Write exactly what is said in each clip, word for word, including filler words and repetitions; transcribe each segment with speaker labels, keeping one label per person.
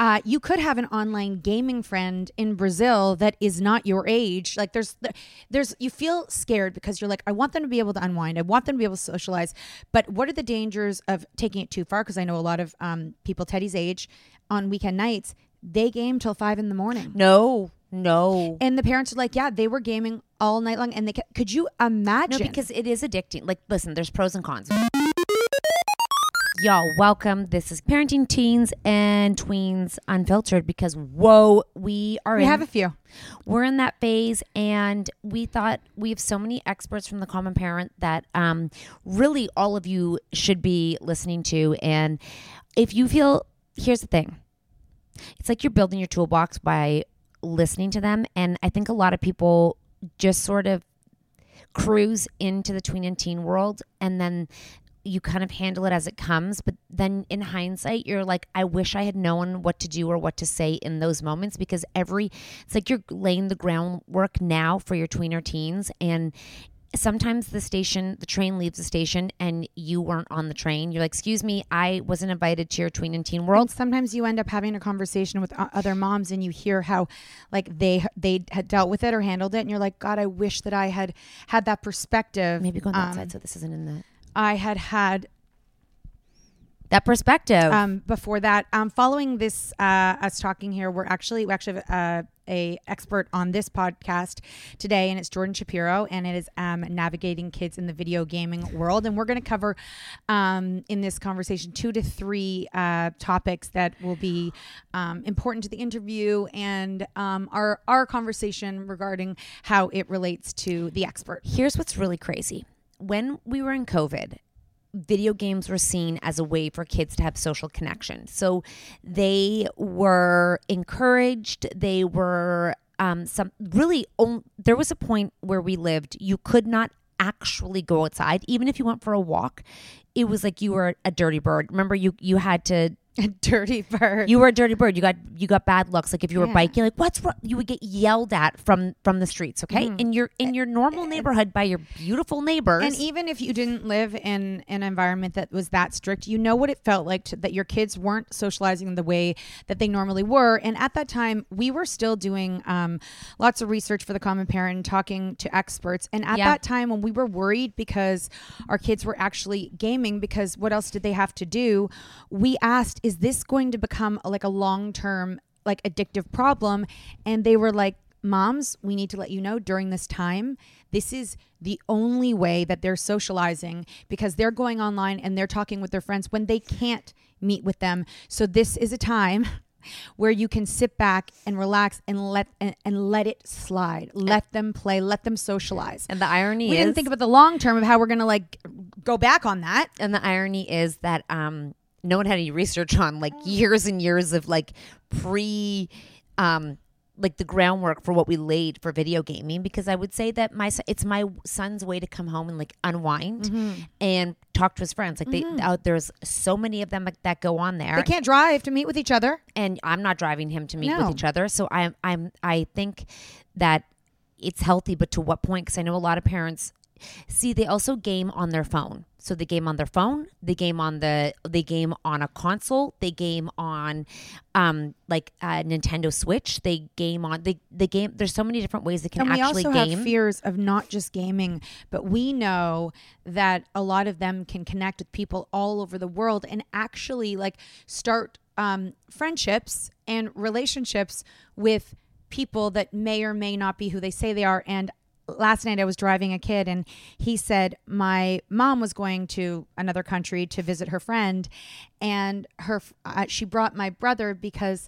Speaker 1: Uh, you could have an online gaming friend in Brazil that is not your age. Like there's, there's, you feel scared because you're like, I want them to be able to unwind. I want them to be able to socialize. But what are the dangers of taking it too far? Because I know a lot of um, people Teddy's age on weekend nights, they game till five in the morning.
Speaker 2: No, no.
Speaker 1: And the parents are like, yeah, they were gaming all night long. And they could you imagine?
Speaker 2: No, because it is addicting. Like, listen, there's pros and cons. Y'all, welcome. This is Parenting Teens and Tweens Unfiltered because, whoa, we are
Speaker 1: We
Speaker 2: in,
Speaker 1: have a few.
Speaker 2: We're in that phase, and we thought we have so many experts from the Common Parent that um, really all of you should be listening to. And if you feel, here's the thing. It's like you're building your toolbox by listening to them. And I think a lot of people just sort of cruise into the tween and teen world, and then you kind of handle it as it comes. But then in hindsight, you're like, I wish I had known what to do or what to say in those moments, because every, it's like you're laying the groundwork now for your tweener teens. And sometimes the station, the train leaves the station and you weren't on the train. You're like, excuse me, I wasn't invited to your tween and teen world.
Speaker 1: And sometimes you end up having a conversation with other moms and you hear how like they they had dealt with it or handled it. And you're like, God, I wish that I had had that perspective.
Speaker 2: Maybe go on that
Speaker 1: um,
Speaker 2: side so this isn't in the...
Speaker 1: I had had
Speaker 2: that perspective.
Speaker 1: Um, before that, um, following this, uh, us talking here, we're actually we actually have uh, a expert on this podcast today, and it's Jordan Shapiro, and it is um, navigating kids in the video gaming world. And we're going to cover um, in this conversation two to three uh, topics that will be um, important to the interview and um, our our conversation regarding how it relates to the expert.
Speaker 2: Here's what's really crazy. When we were in COVID, video games were seen as a way for kids to have social connection. So they were encouraged. They were um, some really, on, there was a point where we lived, you could not actually go outside. Even if you went for a walk, it was like you were a dirty bird. Remember, you, you had to...
Speaker 1: A dirty bird.
Speaker 2: You were a dirty bird. You got you got bad looks. Like if you were
Speaker 1: Yeah.
Speaker 2: biking, like what's wrong? You would get yelled at from from the streets. Okay,
Speaker 1: Mhm.
Speaker 2: in your in your normal neighborhood by your beautiful neighbors.
Speaker 1: And even if you didn't live in an environment that was that strict, you know what it felt like to, that your kids weren't socializing the way that they normally were. And at that time, we were still doing um, lots of research for the Common Parent and talking to experts. And at
Speaker 2: Yeah.
Speaker 1: that time, when we were worried because our kids were actually gaming, because what else did they have to do? We asked, is this going to become like a long-term, like addictive problem? And they were like, moms, we need to let you know during this time, this is the only way that they're socializing, because they're going online and they're talking with their friends when they can't meet with them. So this is a time where you can sit back and relax and let and, and let it slide. Let them play, let them socialize.
Speaker 2: and the irony
Speaker 1: We
Speaker 2: is,
Speaker 1: didn't think about the long term of how we're going to like go back on that.
Speaker 2: and the irony is that um, no one had any research on like years and years of like pre, um, like the groundwork for what we laid for video gaming. Because I would say that my son, it's my son's way to come home and like unwind
Speaker 1: Mm-hmm.
Speaker 2: and talk to his friends. Like they, out there's so many of them that, that go on there.
Speaker 1: They can't drive to meet with each other.
Speaker 2: And I'm not driving him to meet
Speaker 1: No.
Speaker 2: with each other. So I'm I'm I think that it's healthy, but to what point? Because I know a lot of parents see they also game on their phone. So they game on their phone, they game on the they game on a console, they game on um like a Nintendo Switch, they game on they they game there's so many different ways they can
Speaker 1: And we
Speaker 2: actually
Speaker 1: also
Speaker 2: game.
Speaker 1: have fears of not just gaming, but we know that a lot of them can connect with people all over the world and actually like start um, friendships and relationships with people that may or may not be who they say they are. And last night I was driving a kid and he said my mom was going to another country to visit her friend, and her uh, she brought my brother because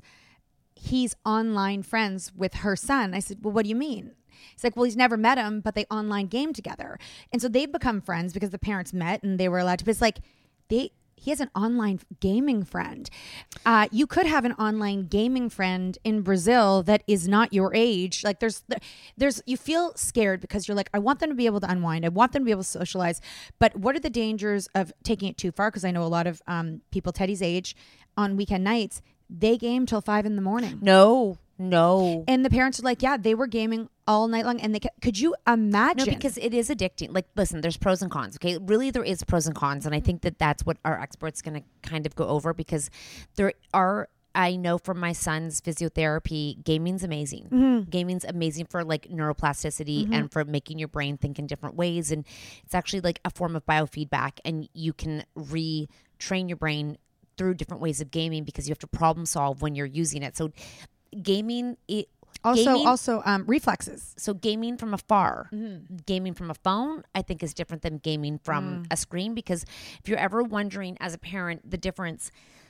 Speaker 1: he's online friends with her son. I said, well, what do you mean? He's like, well, he's never met him, but they online game together. And so they've become friends because the parents met and they were allowed to. But it's like, they he has an online gaming friend. Uh, you could have an online gaming friend in Brazil that is not your age. Like there's, there's, you feel scared because you're like, I want them to be able to unwind. I want them to be able to socialize. But what are the dangers of taking it too far? Because I know a lot of um, people Teddy's age on weekend nights, they game till five in the morning.
Speaker 2: No, no.
Speaker 1: And the parents are like, yeah, they were gaming all night long. And they could you imagine?
Speaker 2: No, because it is addicting. Like, listen, there's pros and cons. Okay, really, there is pros and cons, and I think that that's what our experts going to kind of go over, because there are I know from my son's physiotherapy, gaming's amazing.
Speaker 1: Mm-hmm.
Speaker 2: Gaming's amazing for like neuroplasticity
Speaker 1: Mm-hmm.
Speaker 2: and for making your brain think in different ways. And it's actually like a form of biofeedback, and you can retrain your brain through different ways of gaming because you have to problem solve when you're using it. So gaming, it
Speaker 1: Also,
Speaker 2: gaming,
Speaker 1: also um, reflexes.
Speaker 2: so gaming from afar,
Speaker 1: Mm-hmm.
Speaker 2: gaming from a phone, I think is different than gaming from
Speaker 1: Mm.
Speaker 2: a screen. Because if you're ever wondering as a parent the difference,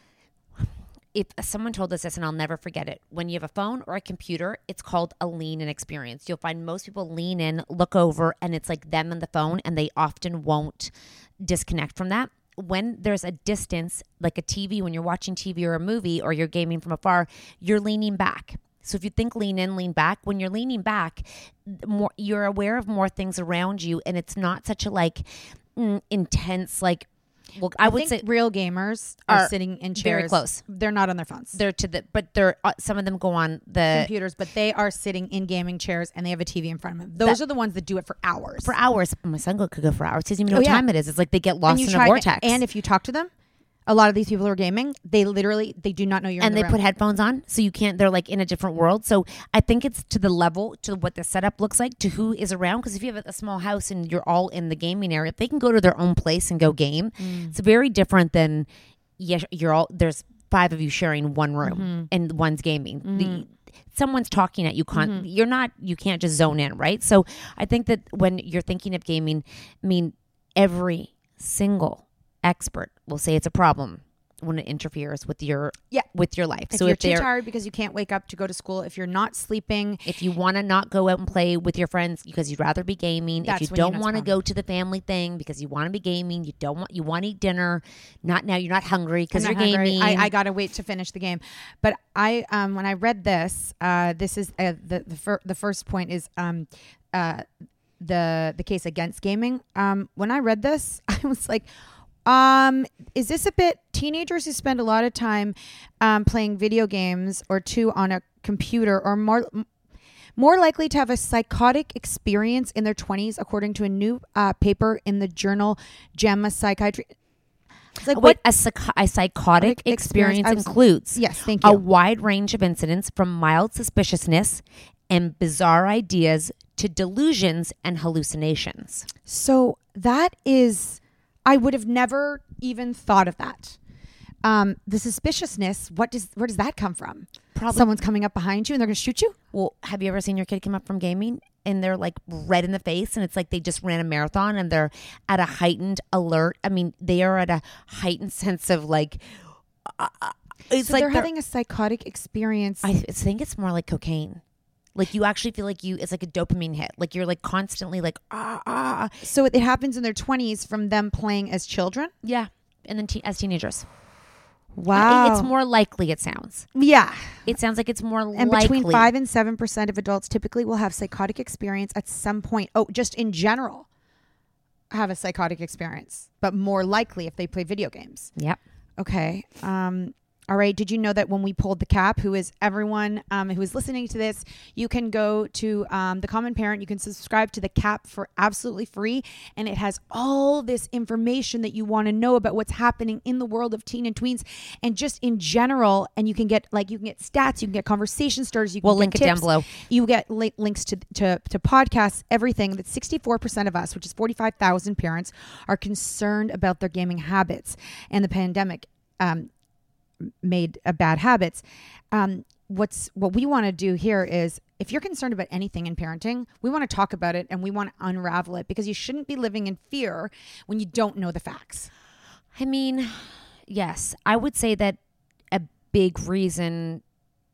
Speaker 2: if someone told us this, and I'll never forget it, when you have a phone or a computer, it's called a lean in experience. You'll find most people lean in, look over, and it's like them and the phone, and they often won't disconnect from that. When there's a distance, like a T V, when you're watching T V or a movie or you're gaming from afar, you're leaning back. So if you think lean in, lean back, when you're leaning back, more you're aware of more things around you, and it's not such a like mm, intense like. Well, I,
Speaker 1: I,
Speaker 2: would
Speaker 1: think
Speaker 2: say
Speaker 1: real gamers are,
Speaker 2: are
Speaker 1: sitting in chairs.
Speaker 2: very close.
Speaker 1: They're not on their phones.
Speaker 2: they're to the, but they're uh, some of them go on the
Speaker 1: computers, but they are sitting in gaming chairs and they have a T V in front of them. Those
Speaker 2: That-
Speaker 1: are the ones that do it for hours.
Speaker 2: for hours. My son go, could go for hours. He doesn't even know
Speaker 1: Oh,
Speaker 2: what
Speaker 1: yeah.
Speaker 2: time it is. It's like they get
Speaker 1: and
Speaker 2: lost
Speaker 1: you
Speaker 2: in
Speaker 1: try,
Speaker 2: a vortex.
Speaker 1: and if you talk to them, a lot of these people who are gaming, they literally they do not know you're
Speaker 2: and
Speaker 1: in the
Speaker 2: they
Speaker 1: room.
Speaker 2: put headphones on, so you can't. They're like in a different world. So I think it's to the level, to what the setup looks like, to who is around. Because if you have a small house and you're all in the gaming area, if they can go to their own place and go game,
Speaker 1: Mm.
Speaker 2: it's very different than yes, you're all there's five of you sharing one room
Speaker 1: Mm-hmm.
Speaker 2: and one's gaming. The, someone's talking at you. Con- You're not. You can't just zone in, right? So I think that when you're thinking of gaming, I mean, every single expert will say it's a problem when it interferes with your
Speaker 1: Yeah.
Speaker 2: with your life.
Speaker 1: If
Speaker 2: so
Speaker 1: you're
Speaker 2: if
Speaker 1: too
Speaker 2: they're
Speaker 1: tired because you can't wake up to go to school, if you're not sleeping,
Speaker 2: if you want to not go out and play with your friends because you'd rather be gaming,
Speaker 1: That's
Speaker 2: if you
Speaker 1: when you know
Speaker 2: don't
Speaker 1: it's
Speaker 2: want to
Speaker 1: problem.
Speaker 2: go to the family thing because you want to be gaming, you don't want you want to eat dinner, not now, you're not hungry because
Speaker 1: I'm
Speaker 2: you're
Speaker 1: not hungry.
Speaker 2: gaming.
Speaker 1: I, I gotta wait to finish the game. But I, um, when I read this, uh, this is uh, the the, fir- the first point is um, uh, the the case against gaming. Um, when I read this, I was like, um, is this a bit teenagers who spend a lot of time um, playing video games or two on a computer or more more likely to have a psychotic experience in their twenties, according to a new uh, paper in the journal JAMA Psychiatry. It's like,
Speaker 2: Wait,
Speaker 1: what?
Speaker 2: a, psych- a psychotic
Speaker 1: Experience-
Speaker 2: experience
Speaker 1: I was-
Speaker 2: includes
Speaker 1: Yes, thank
Speaker 2: a
Speaker 1: you.
Speaker 2: wide range of incidents from mild suspiciousness and bizarre ideas to delusions and hallucinations.
Speaker 1: So that is, I would have never even thought of that. Um, the suspiciousness, what does where does that come from?
Speaker 2: Probably-
Speaker 1: Someone's coming up behind you and they're going to shoot you?
Speaker 2: Well, have you ever seen your kid come up from gaming and they're like red in the face and it's like they just ran a marathon and they're at a heightened alert? I mean, they are at a heightened sense of like, uh, it's
Speaker 1: So
Speaker 2: like
Speaker 1: they're having a psychotic experience.
Speaker 2: I think it's more like cocaine. Like you actually feel like you, it's like a dopamine hit. Like you're like constantly like, ah, ah.
Speaker 1: so it happens in their twenties from them playing as children?
Speaker 2: Yeah. And then te- as teenagers.
Speaker 1: Wow.
Speaker 2: It's more likely, it sounds.
Speaker 1: Yeah.
Speaker 2: It sounds like it's more
Speaker 1: And
Speaker 2: likely.
Speaker 1: between five and seven percent of adults typically will have psychotic experience at some point. Oh, just in general, have a psychotic experience, but more likely if they play video games.
Speaker 2: Yep.
Speaker 1: Okay. Um, all right. Did you know that when we pulled the cap, who is everyone um, who is listening to this, you can go to um, The Common Parent. You can subscribe to the cap for absolutely free. And it has all this information that you want to know about what's happening in the world of teen and tweens and just in general. And you can get like, you can get stats, you can get conversation starters. You can
Speaker 2: We'll
Speaker 1: get
Speaker 2: link it down
Speaker 1: tips.
Speaker 2: below.
Speaker 1: You get li- links to, to, to podcasts, everything. That sixty-four percent of us, which is forty-five thousand parents, are concerned about their gaming habits. And the pandemic um, made uh, bad habits. Um, what's what we want to do here is, if you're concerned about anything in parenting, we want to talk about it and we want to unravel it, because you shouldn't be living in fear when you don't know the facts.
Speaker 2: I mean, yes, I would say that a big reason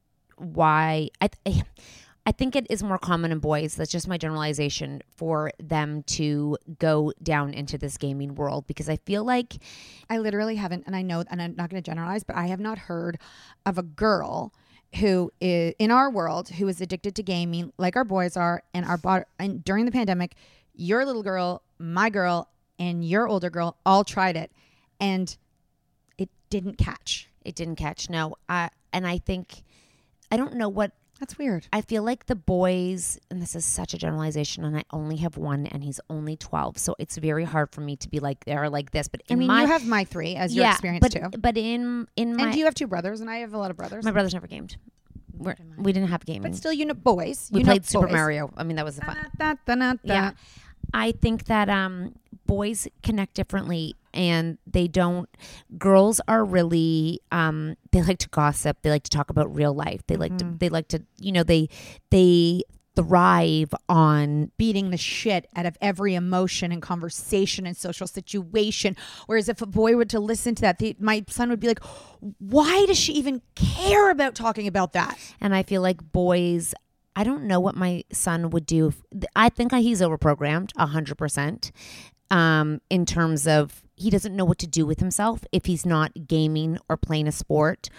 Speaker 2: why I, th- I think it is more common in boys. That's just my generalization, for them to go down into this gaming world, because I feel like
Speaker 1: I literally haven't, and I know, and I'm not going to generalize, but I have not heard of a girl who is in our world who is addicted to gaming like our boys are, and our bo- and during the pandemic, your little girl, my girl, and your older girl all tried it, and it didn't catch.
Speaker 2: it didn't catch. No, I and I think I don't know what
Speaker 1: That's weird.
Speaker 2: I feel like the boys, and this is such a generalization, and I only have one, and he's only twelve, so it's very hard for me to be like they're like this. But in
Speaker 1: I mean,
Speaker 2: my,
Speaker 1: you have my three as your
Speaker 2: yeah,
Speaker 1: experience
Speaker 2: but,
Speaker 1: too.
Speaker 2: But in in my,
Speaker 1: And you have two brothers, and I have a lot of brothers.
Speaker 2: my brothers never gamed. We're, we didn't have gaming.
Speaker 1: But still, you know, boys.
Speaker 2: We
Speaker 1: you
Speaker 2: played
Speaker 1: know
Speaker 2: Super
Speaker 1: boys.
Speaker 2: Mario. I mean, that was the fun.
Speaker 1: Da, da, da, da, da.
Speaker 2: Yeah. I think that um, boys connect differently, and they don't. Girls are really um, they like to gossip. They like to talk about real life. They like
Speaker 1: Mm-hmm.
Speaker 2: to. They like to. You know. They they thrive on.
Speaker 1: Beating the shit out of every emotion and conversation and social situation. Whereas if a boy were to listen to that, the, my son would be like, why does she even care about talking about that?
Speaker 2: And I feel like boys. I don't know what my son would do. I think he's overprogrammed a hundred percent. Um, in terms of he doesn't know what to do with himself if he's not gaming or playing a sport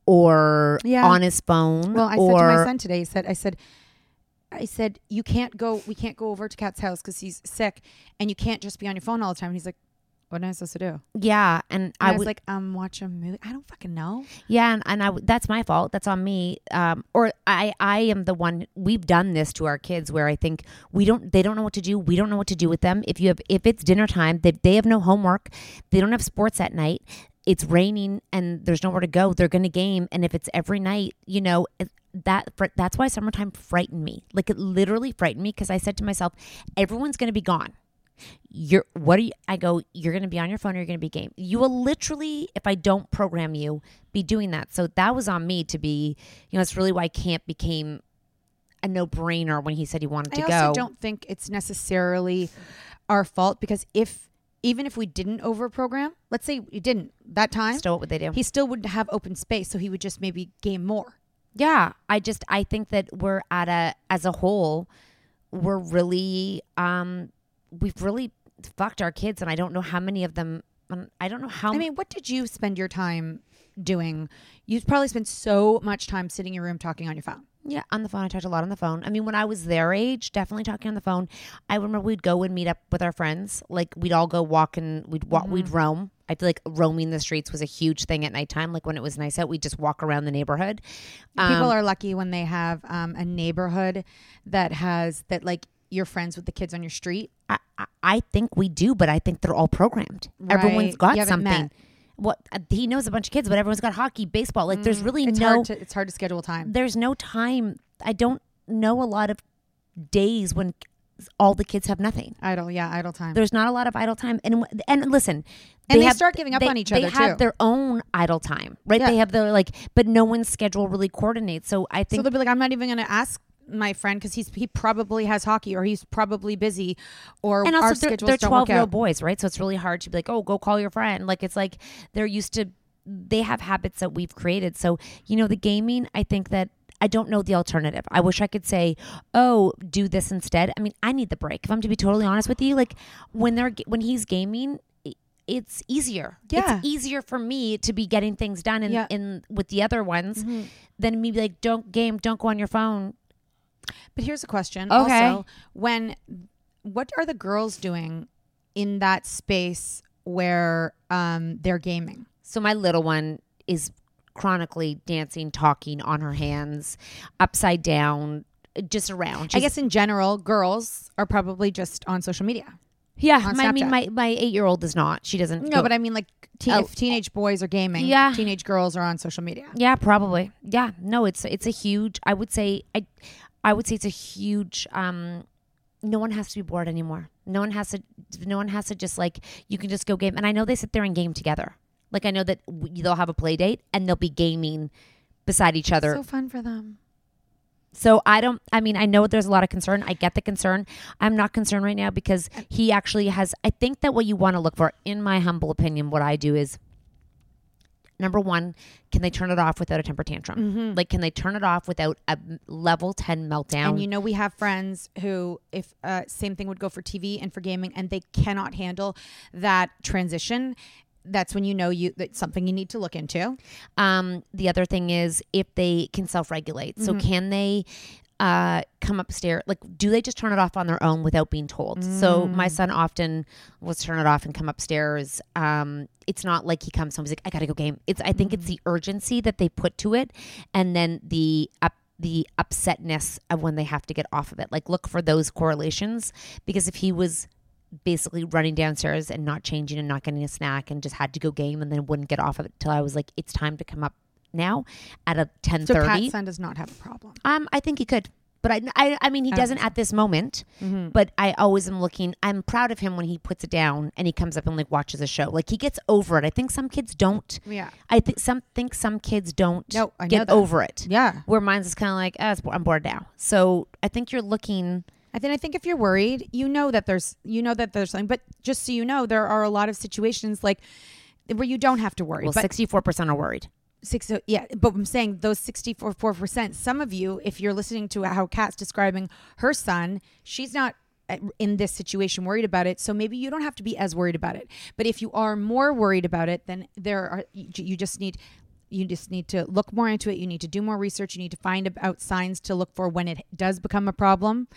Speaker 2: or
Speaker 1: Yeah.
Speaker 2: on his phone.
Speaker 1: Well, I
Speaker 2: or,
Speaker 1: said to my son today, I said, I said, I said, you can't go, we can't go over to Kat's house because he's sick and you can't just be on your phone all the time. And he's like, what am I supposed to do?
Speaker 2: Yeah, and,
Speaker 1: And
Speaker 2: I,
Speaker 1: I was
Speaker 2: would
Speaker 1: like, um, watch a movie. I don't fucking know.
Speaker 2: yeah, and, and I w- that's my fault. That's on me. Um, or I I am the one. We've done this to our kids where I think we don't. They don't know what to do. We don't know what to do with them. If you have if it's dinner time, they they have no homework. They don't have sports at night. It's raining and there's nowhere to go. They're gonna game, and if it's every night, you know. It, that fr- that's why summertime frightened me. Like it literally frightened me because I said to myself, everyone's gonna be gone. You're what are you I go, you're gonna be on your phone or you're gonna be game. You will literally, if I don't program you, be doing that. So that was on me to be, you know, it's really why camp became a no-brainer when he said he wanted to
Speaker 1: I
Speaker 2: go.
Speaker 1: also don't think it's necessarily our fault because if, even if we didn't overprogram, let's say we didn't that time,
Speaker 2: Still, what would they do?
Speaker 1: he still wouldn't have open space. So he would just maybe game more.
Speaker 2: Yeah, I just I think that we're at a as a whole, we're really um we've really fucked our kids, and I don't know how many of them. um, I don't know how.
Speaker 1: I mean, what did you spend your time doing? You probably spent so much time sitting in your room talking on your phone.
Speaker 2: Yeah, on the phone. I talked a lot on the phone. I mean, when I was their age, definitely talking on the phone. I remember we'd go and meet up with our friends. Like we'd all go walk and we'd walk,
Speaker 1: Mm-hmm.
Speaker 2: we'd roam. I feel like roaming the streets was a huge thing at nighttime. Like when it was nice out, we'd just walk around the neighborhood.
Speaker 1: People
Speaker 2: Um,
Speaker 1: are lucky when they have um, a neighborhood that has that, like you're friends with the kids on your street.
Speaker 2: I, I, I think we do, but I think they're all programmed. Everyone's
Speaker 1: Right.
Speaker 2: got
Speaker 1: You haven't
Speaker 2: something.
Speaker 1: met.
Speaker 2: What uh, he knows a bunch of kids, but everyone's got hockey, baseball. Like there's really
Speaker 1: It's
Speaker 2: no.
Speaker 1: hard to it's hard to schedule time.
Speaker 2: there's no time. I don't know a lot of days when all the kids have nothing.
Speaker 1: Idle, yeah, idle time.
Speaker 2: There's not a lot of idle time, and and listen,
Speaker 1: And they
Speaker 2: have-
Speaker 1: start giving up
Speaker 2: they-
Speaker 1: on each
Speaker 2: they
Speaker 1: other,
Speaker 2: have
Speaker 1: too.
Speaker 2: their own idle time, right?
Speaker 1: Yeah.
Speaker 2: They have their like, but no one's schedule really coordinates. So I
Speaker 1: So
Speaker 2: think
Speaker 1: they'll be like, I'm not even going to ask my friend because he's he probably has hockey or he's probably busy or
Speaker 2: and
Speaker 1: our
Speaker 2: also they're,
Speaker 1: schedules
Speaker 2: they're
Speaker 1: don't
Speaker 2: twelve
Speaker 1: work
Speaker 2: year
Speaker 1: out.
Speaker 2: old boys, right? So it's really hard to be like, oh, go call your friend. Like it's like they're used to, they have habits that we've created. So you know, the gaming, I think that. I don't know the alternative. I wish I could say, "Oh, do this instead." I mean, I need the break. If I'm to be totally honest with you, like when they're when he's gaming, i- it's easier.
Speaker 1: Yeah.
Speaker 2: It's easier for me to be getting things done in,
Speaker 1: Yeah.
Speaker 2: in with the other ones
Speaker 1: Mm-hmm.
Speaker 2: than me be like, "Don't game, don't go on your phone."
Speaker 1: But here's a question.
Speaker 2: Okay.
Speaker 1: Also, when what are the girls doing in that space where um, they're gaming?
Speaker 2: So my little one is chronically dancing, talking on her hands, upside down, just around.
Speaker 1: I
Speaker 2: She's-
Speaker 1: guess in general, girls are probably just on social media.
Speaker 2: yeah.
Speaker 1: on
Speaker 2: My, I mean,
Speaker 1: Snapchat.
Speaker 2: my my eight year old is not. She doesn't.
Speaker 1: No,
Speaker 2: go-
Speaker 1: but I mean, like, teen,
Speaker 2: Oh.
Speaker 1: if teenage boys are gaming,
Speaker 2: Yeah.
Speaker 1: teenage girls are on social media.
Speaker 2: Yeah, probably. Yeah, no, it's it's a huge. I would say I, I would say it's a huge. Um, no one has to be bored anymore. No one has to. No one has to just like you can just go game. And I know they sit there and game together. Like I know that w- they'll have a play date and they'll be gaming beside each other.
Speaker 1: So fun for them.
Speaker 2: So I don't. I mean, I know there's a lot of concern. I get the concern. I'm not concerned right now because he actually has. I think that what you want to look for, in my humble opinion, what I do is. Number one, can they turn it off without a temper tantrum? Like, can they turn it off without a m- level ten meltdown?
Speaker 1: And you know, we have friends who, if uh, same thing would go for T V and for gaming, and they cannot handle that transition. That's when you know you that's something you need to look into.
Speaker 2: Um, the other thing is if they can self-regulate. So can they uh, come upstairs? Like, do they just turn it off on their own without being told? So my son often will turn it off and come upstairs. Um, it's not like he comes home, he's like, I gotta go game. It's I think it's the urgency that they put to it, and then the up the upsetness of when they have to get off of it. Like look for those correlations, because if he was basically running downstairs and not changing and not getting a snack and just had to go game and then wouldn't get off of it till I was like, it's time to come up now at a ten thirty.
Speaker 1: So Pat's son does not have a problem.
Speaker 2: Um, I think he could. But I, I, I mean, he doesn't at this moment, mm-hmm. but I always am looking, I'm proud of him when he puts it down and he comes up and like watches a show. Like he gets over it. I think some kids don't.
Speaker 1: Yeah.
Speaker 2: I think some think some kids don't
Speaker 1: no, I
Speaker 2: get
Speaker 1: know that.
Speaker 2: over it.
Speaker 1: Yeah.
Speaker 2: Where mine's is kind of like, oh, I'm bored now. So I think you're looking.
Speaker 1: I think, I think if you're worried, you know that there's, you know that there's something, but just so you know, there are a lot of situations like where you don't have to worry.
Speaker 2: Well,
Speaker 1: but
Speaker 2: sixty-four percent are worried.
Speaker 1: Six, yeah, but I'm saying those sixty-four percent, some of you, if you're listening to how Kat's describing her son, she's not in this situation worried about it. So maybe you don't have to be as worried about it. But if you are more worried about it, then there are, you, you just need, you just need to look more into it. You need to do more research. You need to find out signs to look for when it does become a problem.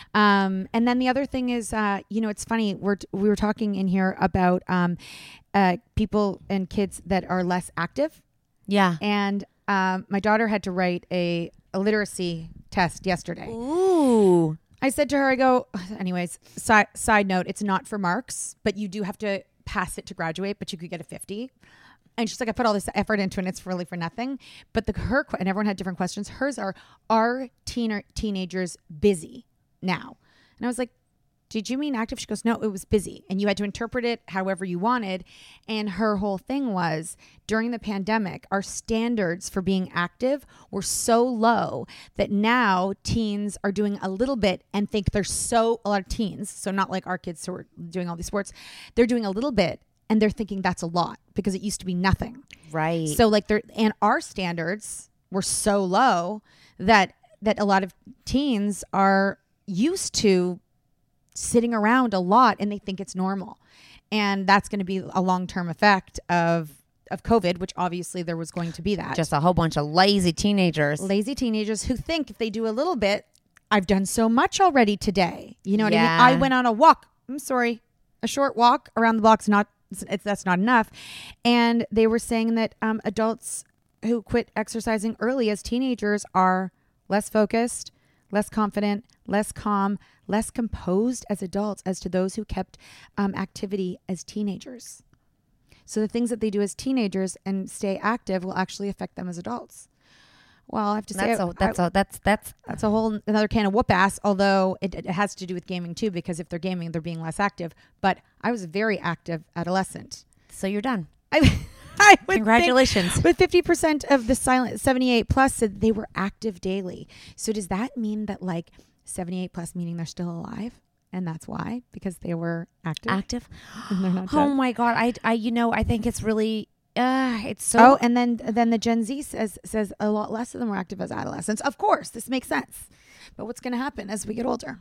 Speaker 1: Um, and then the other thing is, uh, you know, it's funny. We're, we were talking in here about um, uh, people and kids that are less active.
Speaker 2: Yeah.
Speaker 1: And um, my daughter had to write a, a literacy test yesterday.
Speaker 2: Ooh.
Speaker 1: I said to her, I go, anyways, side, side note, it's not for marks, but you do have to pass it to graduate, but you could get a fifty. And she's like, I put all this effort into it and it's really for nothing. But the her, and everyone had different questions. Hers are, are teen, teenagers busy now? And I was like, did you mean active? She goes, no, it was busy. And you had to interpret it however you wanted. And her whole thing was during the pandemic, our standards for being active were so low that now teens are doing a little bit and think they're so, a lot of teens, so not like our kids who are doing all these sports, they're doing a little bit and they're thinking that's a lot because it used to be nothing.
Speaker 2: Right.
Speaker 1: So like they're, and our standards were so low that, that a lot of teens are used to sitting around a lot and they think it's normal. And that's going to be a long-term effect of of COVID, which obviously there was going to be that.
Speaker 2: Just a whole bunch of lazy teenagers.
Speaker 1: Lazy teenagers who think if they do a little bit, I've done so much already today. You know what
Speaker 2: Yeah.
Speaker 1: I mean? I went on a walk. I'm sorry. A short walk around the block's not, it's, it's, that's not enough. And they were saying that um, adults who quit exercising early as teenagers are less focused, less confident, less calm, less composed as adults as to those who kept um, activity as teenagers. So the things that they do as teenagers and stay active will actually affect them as adults. Well, I have to say
Speaker 2: That's
Speaker 1: I,
Speaker 2: a, that's a, that's that's
Speaker 1: that's a whole another can of whoop ass. Although it, it has to do with gaming too, because if they're gaming, they're being less active. But I was a very active adolescent.
Speaker 2: so you're done.
Speaker 1: I, I would
Speaker 2: Congratulations.
Speaker 1: think, but fifty percent of the silent seventy-eight plus said they were active daily. So does that mean that like seventy-eight plus meaning they're still alive? And that's why, because they were active.
Speaker 2: Active.
Speaker 1: And they're not
Speaker 2: Oh
Speaker 1: dead.
Speaker 2: my God. I, I, you know, I think it's really, uh, it's so.
Speaker 1: Oh, and then then the Gen Z says says a lot less of them were active as adolescents. Of course, this makes sense. But what's going to happen as we get older?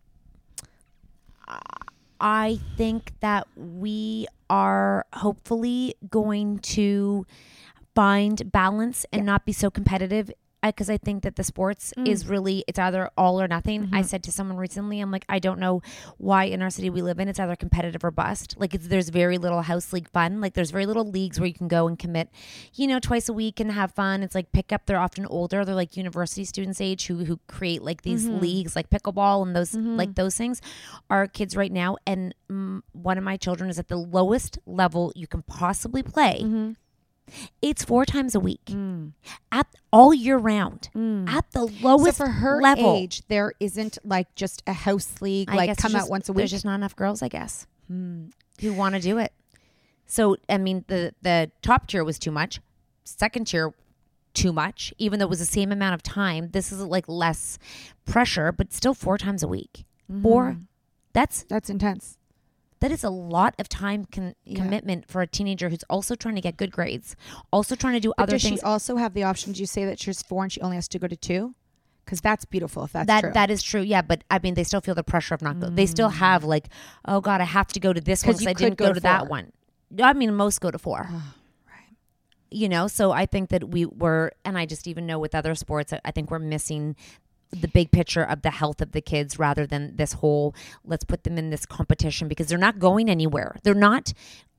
Speaker 2: I think that we are hopefully going to find balance and
Speaker 1: Yeah.
Speaker 2: not be so competitive. Because I think that the sports
Speaker 1: Mm.
Speaker 2: is really, it's either all or nothing.
Speaker 1: Mm-hmm.
Speaker 2: I said to someone recently, I'm like, I don't know why in our city we live in, it's either competitive or bust. Like it's, there's very little house league fun. Like there's very little leagues where you can go and commit, you know, twice a week and have fun. It's like pick up, they're often older. They're like university students age who, who create like these
Speaker 1: Mm-hmm.
Speaker 2: leagues like pickleball and those,
Speaker 1: Mhm.
Speaker 2: like those things are kids right now. And mm, one of my children is at the lowest level you can possibly play.
Speaker 1: Mm-hmm.
Speaker 2: It's four times a week
Speaker 1: Mm.
Speaker 2: at all year round.
Speaker 1: Mm.
Speaker 2: At the lowest
Speaker 1: so for her
Speaker 2: level.
Speaker 1: age, there isn't like just a house league,
Speaker 2: I
Speaker 1: like
Speaker 2: guess
Speaker 1: come
Speaker 2: there's
Speaker 1: out
Speaker 2: just-
Speaker 1: once a week.
Speaker 2: There's just not enough girls, I guess,
Speaker 1: Hmm.
Speaker 2: who want to do it. So, I mean, the the top tier was too much. Second tier, too much. Even though it was the same amount of time, this is like less pressure, but still four times a week.
Speaker 1: Mhm.
Speaker 2: Four. That's
Speaker 1: That's intense.
Speaker 2: that is a lot of time con-
Speaker 1: Yeah.
Speaker 2: commitment for a teenager who's also trying to get good grades, also trying to do
Speaker 1: But
Speaker 2: other
Speaker 1: does
Speaker 2: things.
Speaker 1: she also have the option? Do you say that she's four and she only has to go to two? Because that's beautiful. If that's
Speaker 2: that
Speaker 1: true.
Speaker 2: that is true, yeah. But I mean, they still feel the pressure of not. Go- They still have like, oh God, I have to go to this one
Speaker 1: 'Cause
Speaker 2: because
Speaker 1: you
Speaker 2: I
Speaker 1: could
Speaker 2: didn't
Speaker 1: go
Speaker 2: go,
Speaker 1: to
Speaker 2: to that
Speaker 1: four.
Speaker 2: one. I mean, most go to four.
Speaker 1: Oh, right.
Speaker 2: You know, so I think that we were, and I just even know with other sports, I- I think we're missing the big picture of the health of the kids rather than this whole let's put them in this competition because they're not going anywhere. They're not.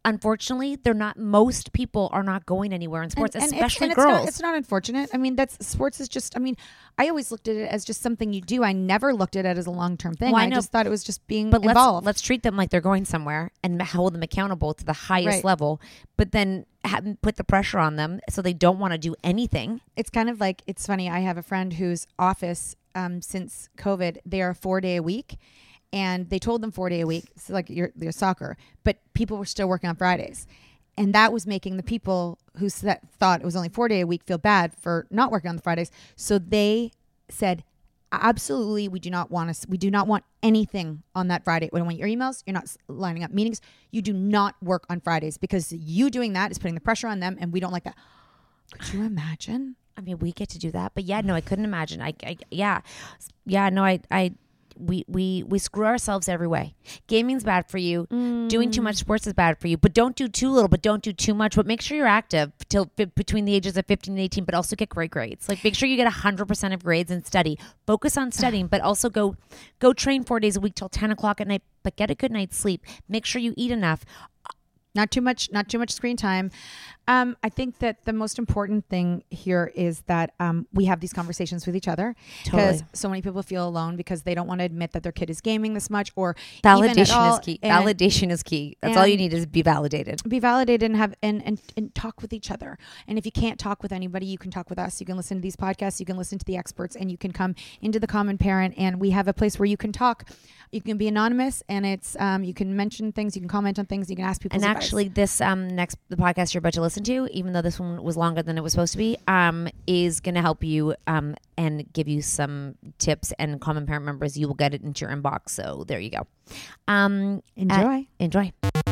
Speaker 2: unfortunately, they're not. Most people are not going anywhere in sports,
Speaker 1: And- and it's-
Speaker 2: especially
Speaker 1: and it's
Speaker 2: girls.
Speaker 1: not, it's not unfortunate. I mean, that's sports is just. I mean, I always looked at it as just something you do. I never looked at it as a long term thing.
Speaker 2: Well, I
Speaker 1: I
Speaker 2: know,
Speaker 1: just thought it was just being
Speaker 2: but let's
Speaker 1: involved.
Speaker 2: let's treat them like they're going somewhere and hold them accountable to the highest
Speaker 1: Right.
Speaker 2: level. But then have, put the pressure on them so they don't want to do anything.
Speaker 1: It's kind of like, it's funny. I have a friend whose office, um, since COVID, they are four day a week, and they told them four day a week. It's like your your soccer, but people were still working on Fridays, and that was making the people who s- thought it was only four day a week feel bad for not working on the Fridays. So they said, absolutely, we do not want us. We do not want anything on that Friday. We don't want your emails. You're not s- lining up meetings. You do not work on Fridays, because you doing that is putting the pressure on them, and we don't like that. Could you imagine?
Speaker 2: I mean, we get to do that, but yeah, no, I couldn't imagine. I, I yeah, yeah, no, I, I, we, we, we screw ourselves every way. Gaming's bad for you.
Speaker 1: Mm.
Speaker 2: Doing too much sports is bad for you. But don't do too little. But don't do too much. But make sure you're active till f- between the ages of fifteen and eighteen. But also get great grades. Like make sure you get a hundred percent of grades and study. Focus on studying, but also go, go train four days a week till ten o'clock at night. But get a good night's sleep. Make sure you eat enough.
Speaker 1: Not too much, not too much screen time. Um, I think that the most important thing here is that um, we have these conversations with each other, because
Speaker 2: Totally.
Speaker 1: so many people feel alone because they don't want to admit that their kid is gaming this much, or even at
Speaker 2: Validation
Speaker 1: all,
Speaker 2: is key.
Speaker 1: and
Speaker 2: Validation is key. That's all you
Speaker 1: and-
Speaker 2: need is be validated.
Speaker 1: be validated and have and, and and talk with each other. And if you can't talk with anybody, you can talk with us. You can listen to these podcasts, you can listen to the experts, and you can come into the Common Parent, and we have a place where you can talk. You can be anonymous, and it's um, you can mention things, you can comment on things, you can ask people.
Speaker 2: And actually, this um next the podcast you're about to listen to, even though this one was longer than it was supposed to be, um, is going to help you um and give you some tips and Common Parent members. You will get it into your inbox. So there you go. Um,
Speaker 1: enjoy.
Speaker 2: uh, enjoy.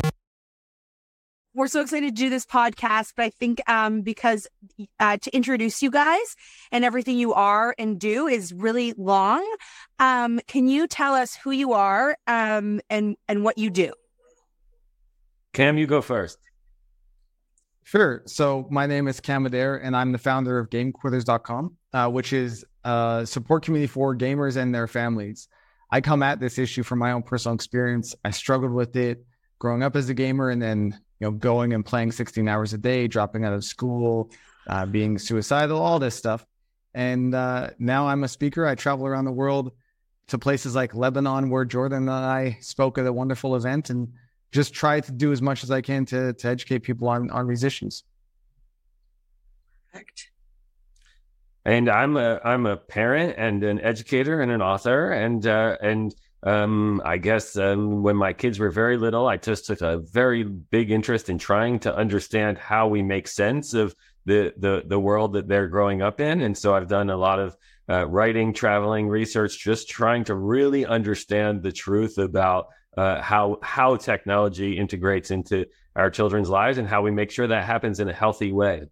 Speaker 3: We're so excited to do this podcast, but I think um, because uh, to introduce you guys and everything you are and do is really long. Um, can you tell us who you are um, and and what you do?
Speaker 4: Cam, you go first.
Speaker 5: Sure. So my name is Cam Adair, and I'm the founder of Game Quitters dot com, uh, which is a support community for gamers and their families. I come at this issue from my own personal experience. I struggled with it growing up as a gamer, and then you know going and playing sixteen hours a day, dropping out of school, uh, being suicidal, all this stuff. And uh, now I'm a speaker. I travel around the world to places like Lebanon, where Jordan and I spoke at a wonderful event, and just try to do as much as I can to to educate people on, on these issues.
Speaker 3: Perfect.
Speaker 4: And I'm a I'm a parent and an educator and an author, and uh, and um, I guess um, when my kids were very little, I just took a very big interest in trying to understand how we make sense of the the the world that they're growing up in, and so I've done a lot of uh, writing, traveling, research, just trying to really understand the truth about uh, how how technology integrates into our children's lives and how we make sure that happens in a healthy way.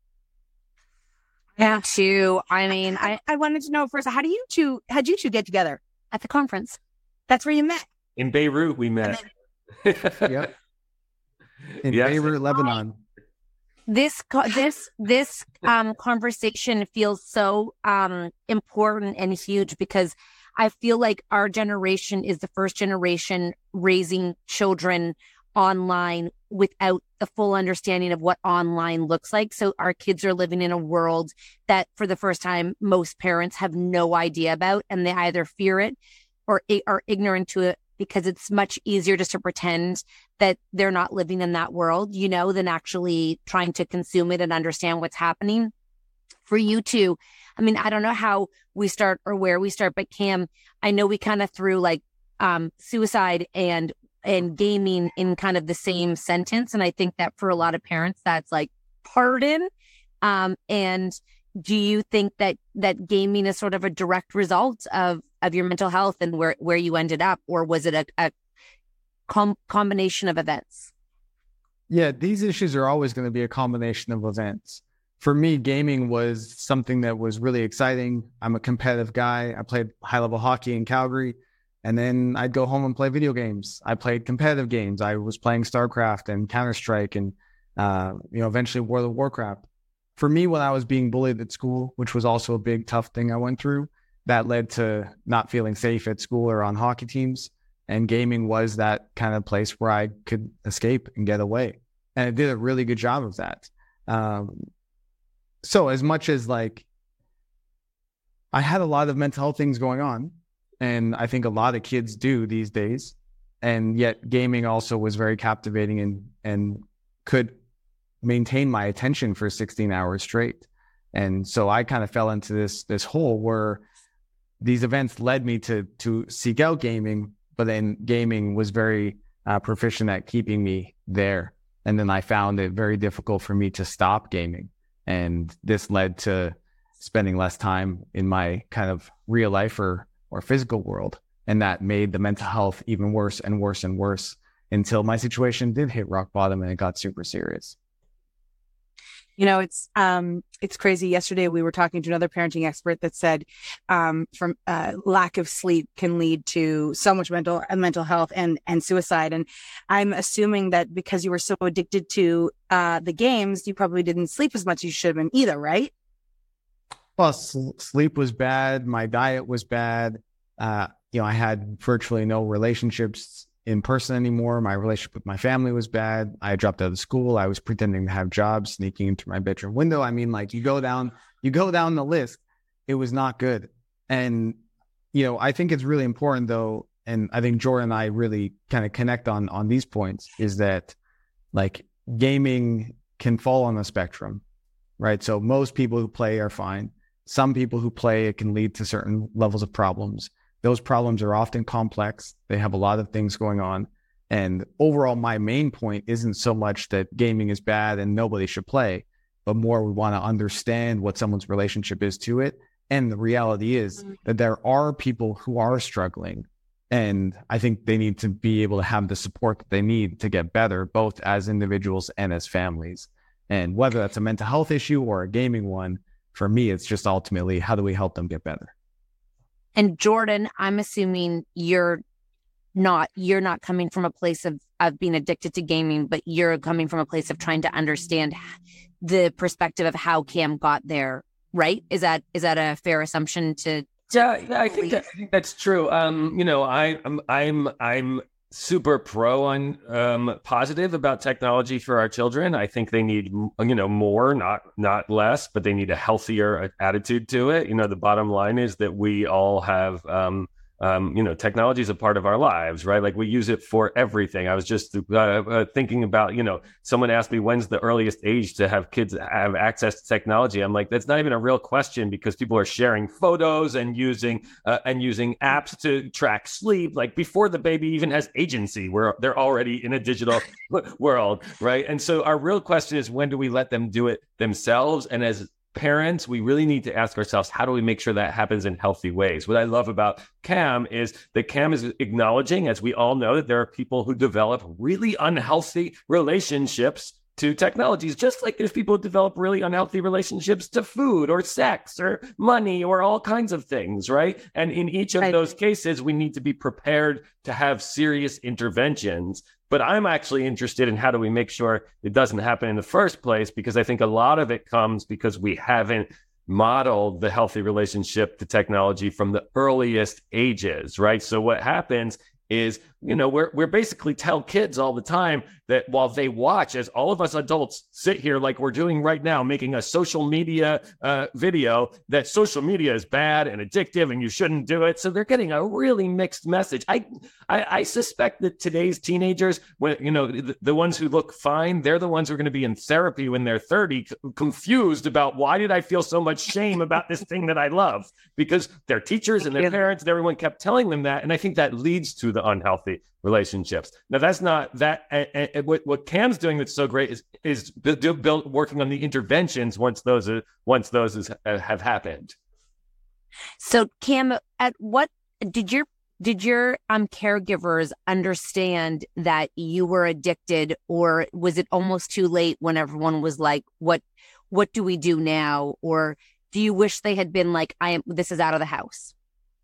Speaker 3: Yeah, too. I mean, I, I wanted to know first, how do you two, how'd you two get together at the conference? That's where you met.
Speaker 4: In Beirut, we met.
Speaker 5: Yep. In
Speaker 4: Yes.
Speaker 5: Beirut, Lebanon.
Speaker 3: This co- this this um conversation feels so um important and huge because I feel like our generation is the first generation raising children online without the full understanding of what online looks like. So our kids are living in a world that for the first time most parents have no idea about, and they either fear it or i- are ignorant to it because it's much easier just to pretend that they're not living in that world, you know, than actually trying to consume it and understand what's happening. For you two, I mean, I don't know how we start or where we start, but Cam, I know we kind of threw like um, suicide and and gaming in kind of the same sentence. And I think that for a lot of parents, that's like, pardon. Um, and do you think that that gaming is sort of a direct result of of your mental health and where, where you ended up? Or was it a, a com- combination of events?
Speaker 5: Yeah, these issues are always going to be a combination of events. For me, gaming was something that was really exciting. I'm a competitive guy. I played high-level hockey in Calgary, and then I'd go home and play video games. I played competitive games. I was playing StarCraft and Counter-Strike and, uh, you know, eventually World of Warcraft. For me, when I was being bullied at school, which was also a big, tough thing I went through, that led to not feeling safe at school or on hockey teams. And gaming was that kind of place where I could escape and get away. And it did a really good job of that. Um, so as much as like, I had a lot of mental health things going on, and I think a lot of kids do these days. And yet gaming also was very captivating and, and could maintain my attention for sixteen hours straight. And so I kind of fell into this, this hole where these events led me to, to seek out gaming, but then gaming was very uh, proficient at keeping me there. And then I found it very difficult for me to stop gaming. And this led to spending less time in my kind of real life or, or physical world. And that made the mental health even worse and worse and worse until my situation did hit rock bottom and it got super serious.
Speaker 6: You know, it's um, it's crazy. Yesterday, we were talking to another parenting expert that said um, from uh, lack of sleep can lead to so much mental uh, mental health and and suicide. And I'm assuming that because you were so addicted to uh, the games, you probably didn't sleep as much as you should have been either, right?
Speaker 5: Well, sl- sleep was bad. My diet was bad. Uh, you know, I had virtually no relationships in person anymore. My relationship with my family was bad. I dropped out of school. I was pretending to have jobs, sneaking into my bedroom window. I mean, like you go down, you go down the list. It was not good. And, you know, I think it's really important though. And I think Jordan and I really kind of connect on, on these points is that like gaming can fall on the spectrum, right? So most people who play are fine. Some people who play, it can lead to certain levels of problems. Those problems are often complex. They have a lot of things going on. And overall, my main point isn't so much that gaming is bad and nobody should play, but more we want to understand what someone's relationship is to it. And the reality is that there are people who are struggling. And I think they need to be able to have the support that they need to get better, both as individuals and as families. And whether that's a mental health issue or a gaming one, for me, it's just ultimately, how do we help them get better?
Speaker 3: And Jordan, I'm assuming you're not you're not coming from a place of, of being addicted to gaming, but you're coming from a place of trying to understand the perspective of how Cam got there, right? Is that is that a fair assumption to?
Speaker 4: Yeah, yeah I think that, I think that's true. Um, you know, I, I'm I'm I'm super pro on um, positive about technology for our children. I think they need, you know, more, not not less, but they need a healthier attitude to it. You know, the bottom line is that we all have, um, um, you know, technology is a part of our lives, right? Like we use it for everything. I was just uh, uh, thinking about, you know, someone asked me when's the earliest age to have kids have access to technology. I'm like, that's not even a real question because people are sharing photos and using uh, and using apps to track sleep. Like before the baby even has agency, where they're already in a digital world, right? And so our real question is, when do we let them do it themselves? And as parents, we really need to ask ourselves, how do we make sure that happens in healthy ways? What I love about Cam is that Cam is acknowledging, as we all know, that there are people who develop really unhealthy relationships to technologies, just like there's people who develop really unhealthy relationships to food or sex or money or all kinds of things, right? And in each of those cases, we need to be prepared to have serious interventions. But I'm actually interested in how do we make sure it doesn't happen in the first place, because I think a lot of it comes because we haven't modeled the healthy relationship to technology from the earliest ages, right? So what happens is, you know, we're we're basically tell kids all the time that while they watch, as all of us adults sit here like we're doing right now, making a social media uh, video, that social media is bad and addictive and you shouldn't do it. So they're getting a really mixed message. I I, I suspect that today's teenagers, when you know the, the ones who look fine, they're the ones who are going to be in therapy when they're thirty, c- confused about why did I feel so much shame about this thing that I love, because their teachers and their parents and everyone kept telling them that, and I think that leads to the unhealthy relationships. Now, that's not that. Uh, uh, what, what Cam's doing that's so great is is build, build, working on the interventions once those are, once those is, uh, have happened.
Speaker 3: So, Cam, at what did your did your um caregivers understand that you were addicted, or was it almost too late when everyone was like, "What what do we do now?" Or do you wish they had been like, "I am. This is out of the house"?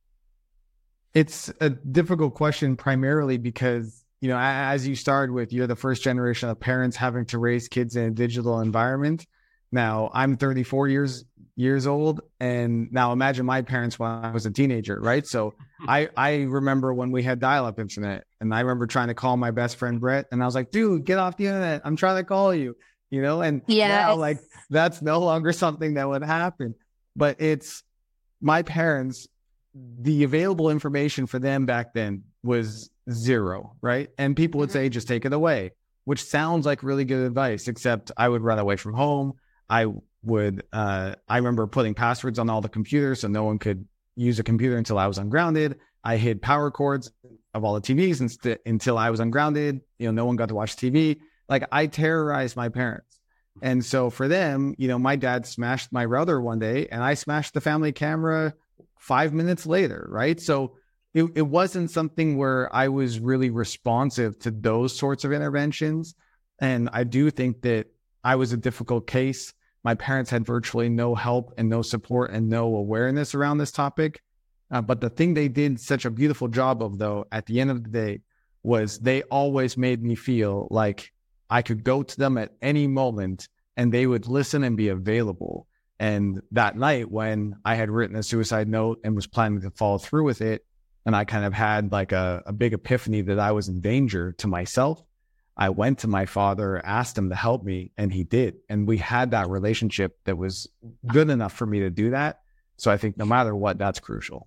Speaker 5: It's a difficult question, primarily because, you know, as you started with, you're the first generation of parents having to raise kids in a digital environment. Now I'm thirty-four years years old, and now imagine my parents when I was a teenager, right? So I I remember when we had dial-up internet, and I remember trying to call my best friend Brett, and I was like, dude, get off the internet. I'm trying to call you, you know? And
Speaker 3: Yeah,
Speaker 5: now, like, that's no longer something that would happen. But it's my parents, the available information for them back then was zero, right? And people would say, just take it away, which sounds like really good advice, except I would run away from home. I would, uh, I remember putting passwords on all the computers so no one could use a computer until I was ungrounded. I hid power cords of all the T Vs inst- until I was ungrounded. You know, no one got to watch T V. Like, I terrorized my parents. And so for them, you know, my dad smashed my router one day and I smashed the family camera five minutes later, right? So it, it wasn't something where I was really responsive to those sorts of interventions. And I do think that I was a difficult case. My parents had virtually no help and no support and no awareness around this topic. Uh, but the thing they did such a beautiful job of, though, at the end of the day, was they always made me feel like I could go to them at any moment and they would listen and be available. And that night when I had written a suicide note and was planning to follow through with it, and I kind of had like a, a big epiphany that I was in danger to myself, I went to my father, asked him to help me, and he did. And we had that relationship that was good enough for me to do that. So I think no matter what, that's crucial.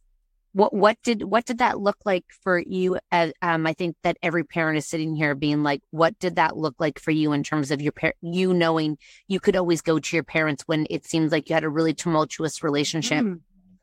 Speaker 3: What what did what did that look like for you? As um, I think that every parent is sitting here being like, what did that look like for you in terms of your par- you knowing you could always go to your parents when it seems like you had a really tumultuous relationship?
Speaker 6: Mm.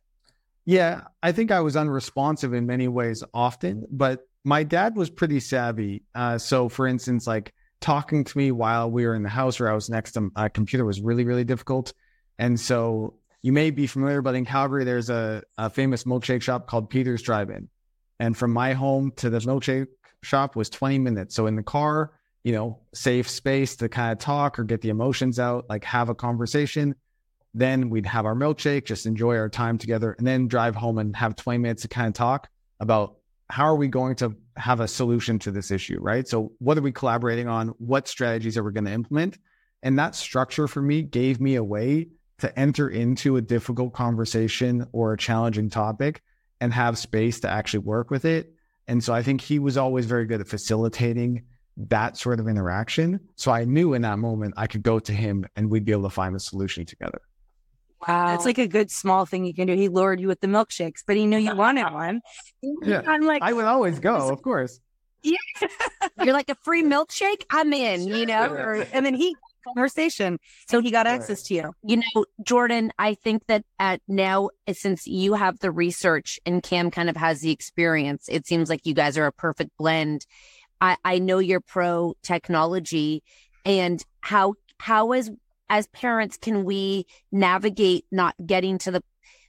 Speaker 5: Yeah, I think I was unresponsive in many ways often, but my dad was pretty savvy. Uh, so for instance, like talking to me while we were in the house or I was next to a computer was really, really difficult. And so you may be familiar, but in Calgary, there's a, a famous milkshake shop called Peter's Drive-In. And from my home to the milkshake shop was twenty minutes. So in the car, you know, safe space to kind of talk or get the emotions out, like have a conversation. Then we'd have our milkshake, just enjoy our time together, and then drive home and have twenty minutes to kind of talk about how are we going to have a solution to this issue, right? So what are we collaborating on? What strategies are we going to implement? And that structure for me gave me a way to enter into a difficult conversation or a challenging topic and have space to actually work with it. And so I think he was always very good at facilitating that sort of interaction. So I knew in that moment I could go to him and we'd be able to find a solution together.
Speaker 6: Wow. That's like a good small thing you can do. He lured you with the milkshakes, but he knew you wanted one.
Speaker 5: Yeah.
Speaker 6: I'm like,
Speaker 5: I would always go, of course.
Speaker 6: yeah.
Speaker 3: You're like, a free milkshake? I'm in, you know? Or,
Speaker 6: And then he conversation. So he got access to you.
Speaker 3: you know, Jordan, I think that at now, since you have the research and Cam kind of has the experience, it seems like you guys are a perfect blend. I, I know you're pro technology, and how how is as parents can we navigate not getting to the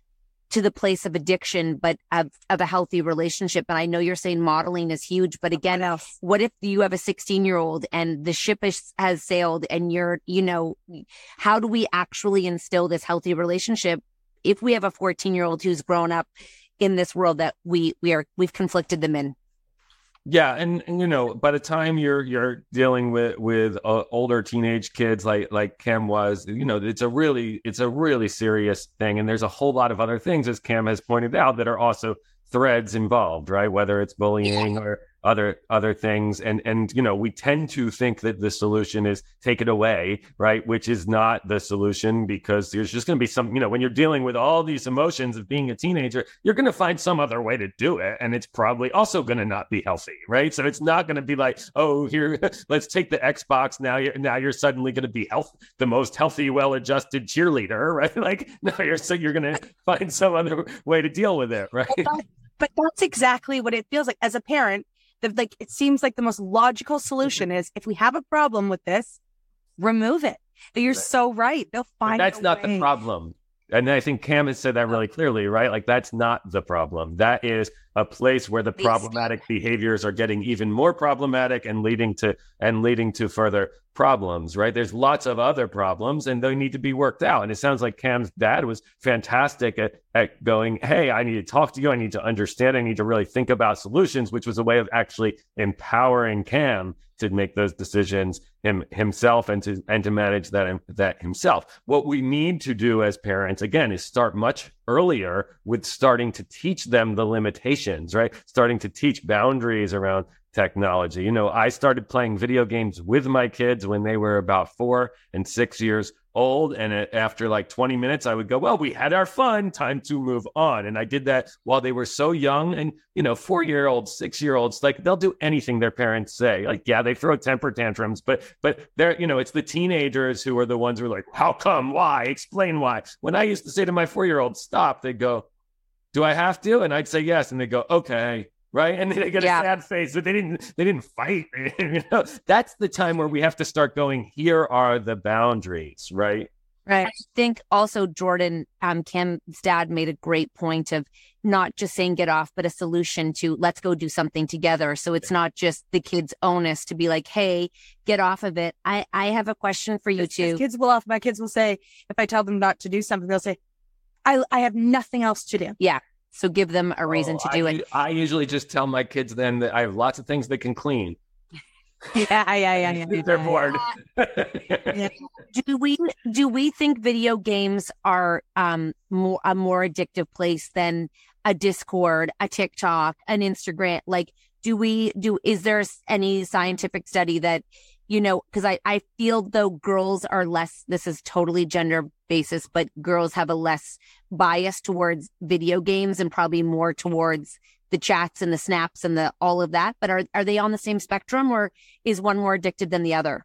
Speaker 3: to the place of addiction, but of, of a healthy relationship? And I know you're saying modeling is huge, but again, what if you have a sixteen year old and the ship is, has sailed and you're, you know, how do we actually instill this healthy relationship if we have a fourteen year old who's grown up in this world that we, we are, we've conflicted them in?
Speaker 4: Yeah, and, and you know, by the time you're you're dealing with with uh, older teenage kids like like Cam was, you know, it's a really it's a really serious thing, and there's a whole lot of other things, as Cam has pointed out, that are also threads involved, right? Whether it's bullying or other other things, and and you know, we tend to think that the solution is take it away, right? Which is not the solution, because there's just going to be some, you know, when you're dealing with all these emotions of being a teenager, you're going to find some other way to do it, and it's probably also going to not be healthy, right? So it's not going to be like, oh, here, let's take the Xbox, now you're now you're suddenly going to be health the most healthy, well-adjusted cheerleader, right? Like, no, you're so you're going to find some other way to deal with it, right?
Speaker 6: But, that, but that's exactly what it feels like as a parent. The, like, it seems like the most logical solution is, if we have a problem with this, remove it. You're so right. They'll find.
Speaker 4: But that's
Speaker 6: a
Speaker 4: not
Speaker 6: way.
Speaker 4: the problem. And I think Cam has said that really clearly, right? Like, that's not the problem. That is a place where the problematic behaviors are getting even more problematic and leading to and leading to further problems, right? There's lots of other problems, and they need to be worked out. And it sounds like Cam's dad was fantastic at, at going, hey, I need to talk to you. I need to understand. I need to really think about solutions, which was a way of actually empowering Cam to make those decisions him, himself and to and to manage that that himself. What we need to do as parents, again, is start much earlier with starting to teach them the limitations, right? Starting to teach boundaries around technology. You know, I started playing video games with my kids when they were about four and six years old. And after like twenty minutes, I would go, well, we had our fun, time to move on. And I did that while they were so young. And, you know, four-year-olds, six-year-olds, like they'll do anything their parents say. Like, yeah, they throw temper tantrums, but, but they're, you know, it's the teenagers who are the ones who are like, how come? Why? Explain why. When I used to say to my four-year-old, stop, they'd go, do I have to? And I'd say yes. And they'd go, okay. Right. And then they get yeah. a sad face, but they didn't, they didn't fight. You know, that's the time where we have to start going, here are the boundaries. Right.
Speaker 3: Right. I think also Jordan, um, Cam's dad made a great point of not just saying get off, but a solution to let's go do something together. So it's not just the kids' onus to be like, hey, get off of it. I, I have a question for you too.
Speaker 6: Kids will off. My kids will say, if I tell them not to do something, they'll say, I, I have nothing else to do.
Speaker 3: Yeah. So give them a reason
Speaker 4: oh,
Speaker 3: to do
Speaker 4: I,
Speaker 3: it.
Speaker 4: I usually just tell my kids then that I have lots of things they can clean.
Speaker 6: Yeah, yeah, yeah, yeah.
Speaker 4: They're bored.
Speaker 3: Yeah. Do we do we think video games are um more a more addictive place than a Discord, a TikTok, an Instagram? Like, do we do? Is there any scientific study that, you know, because I I feel though girls are less. This is totally gender basis, but girls have a less bias towards video games and probably more towards the chats and the snaps and the all of that. But are are they on the same spectrum, or is one more addicted than the other?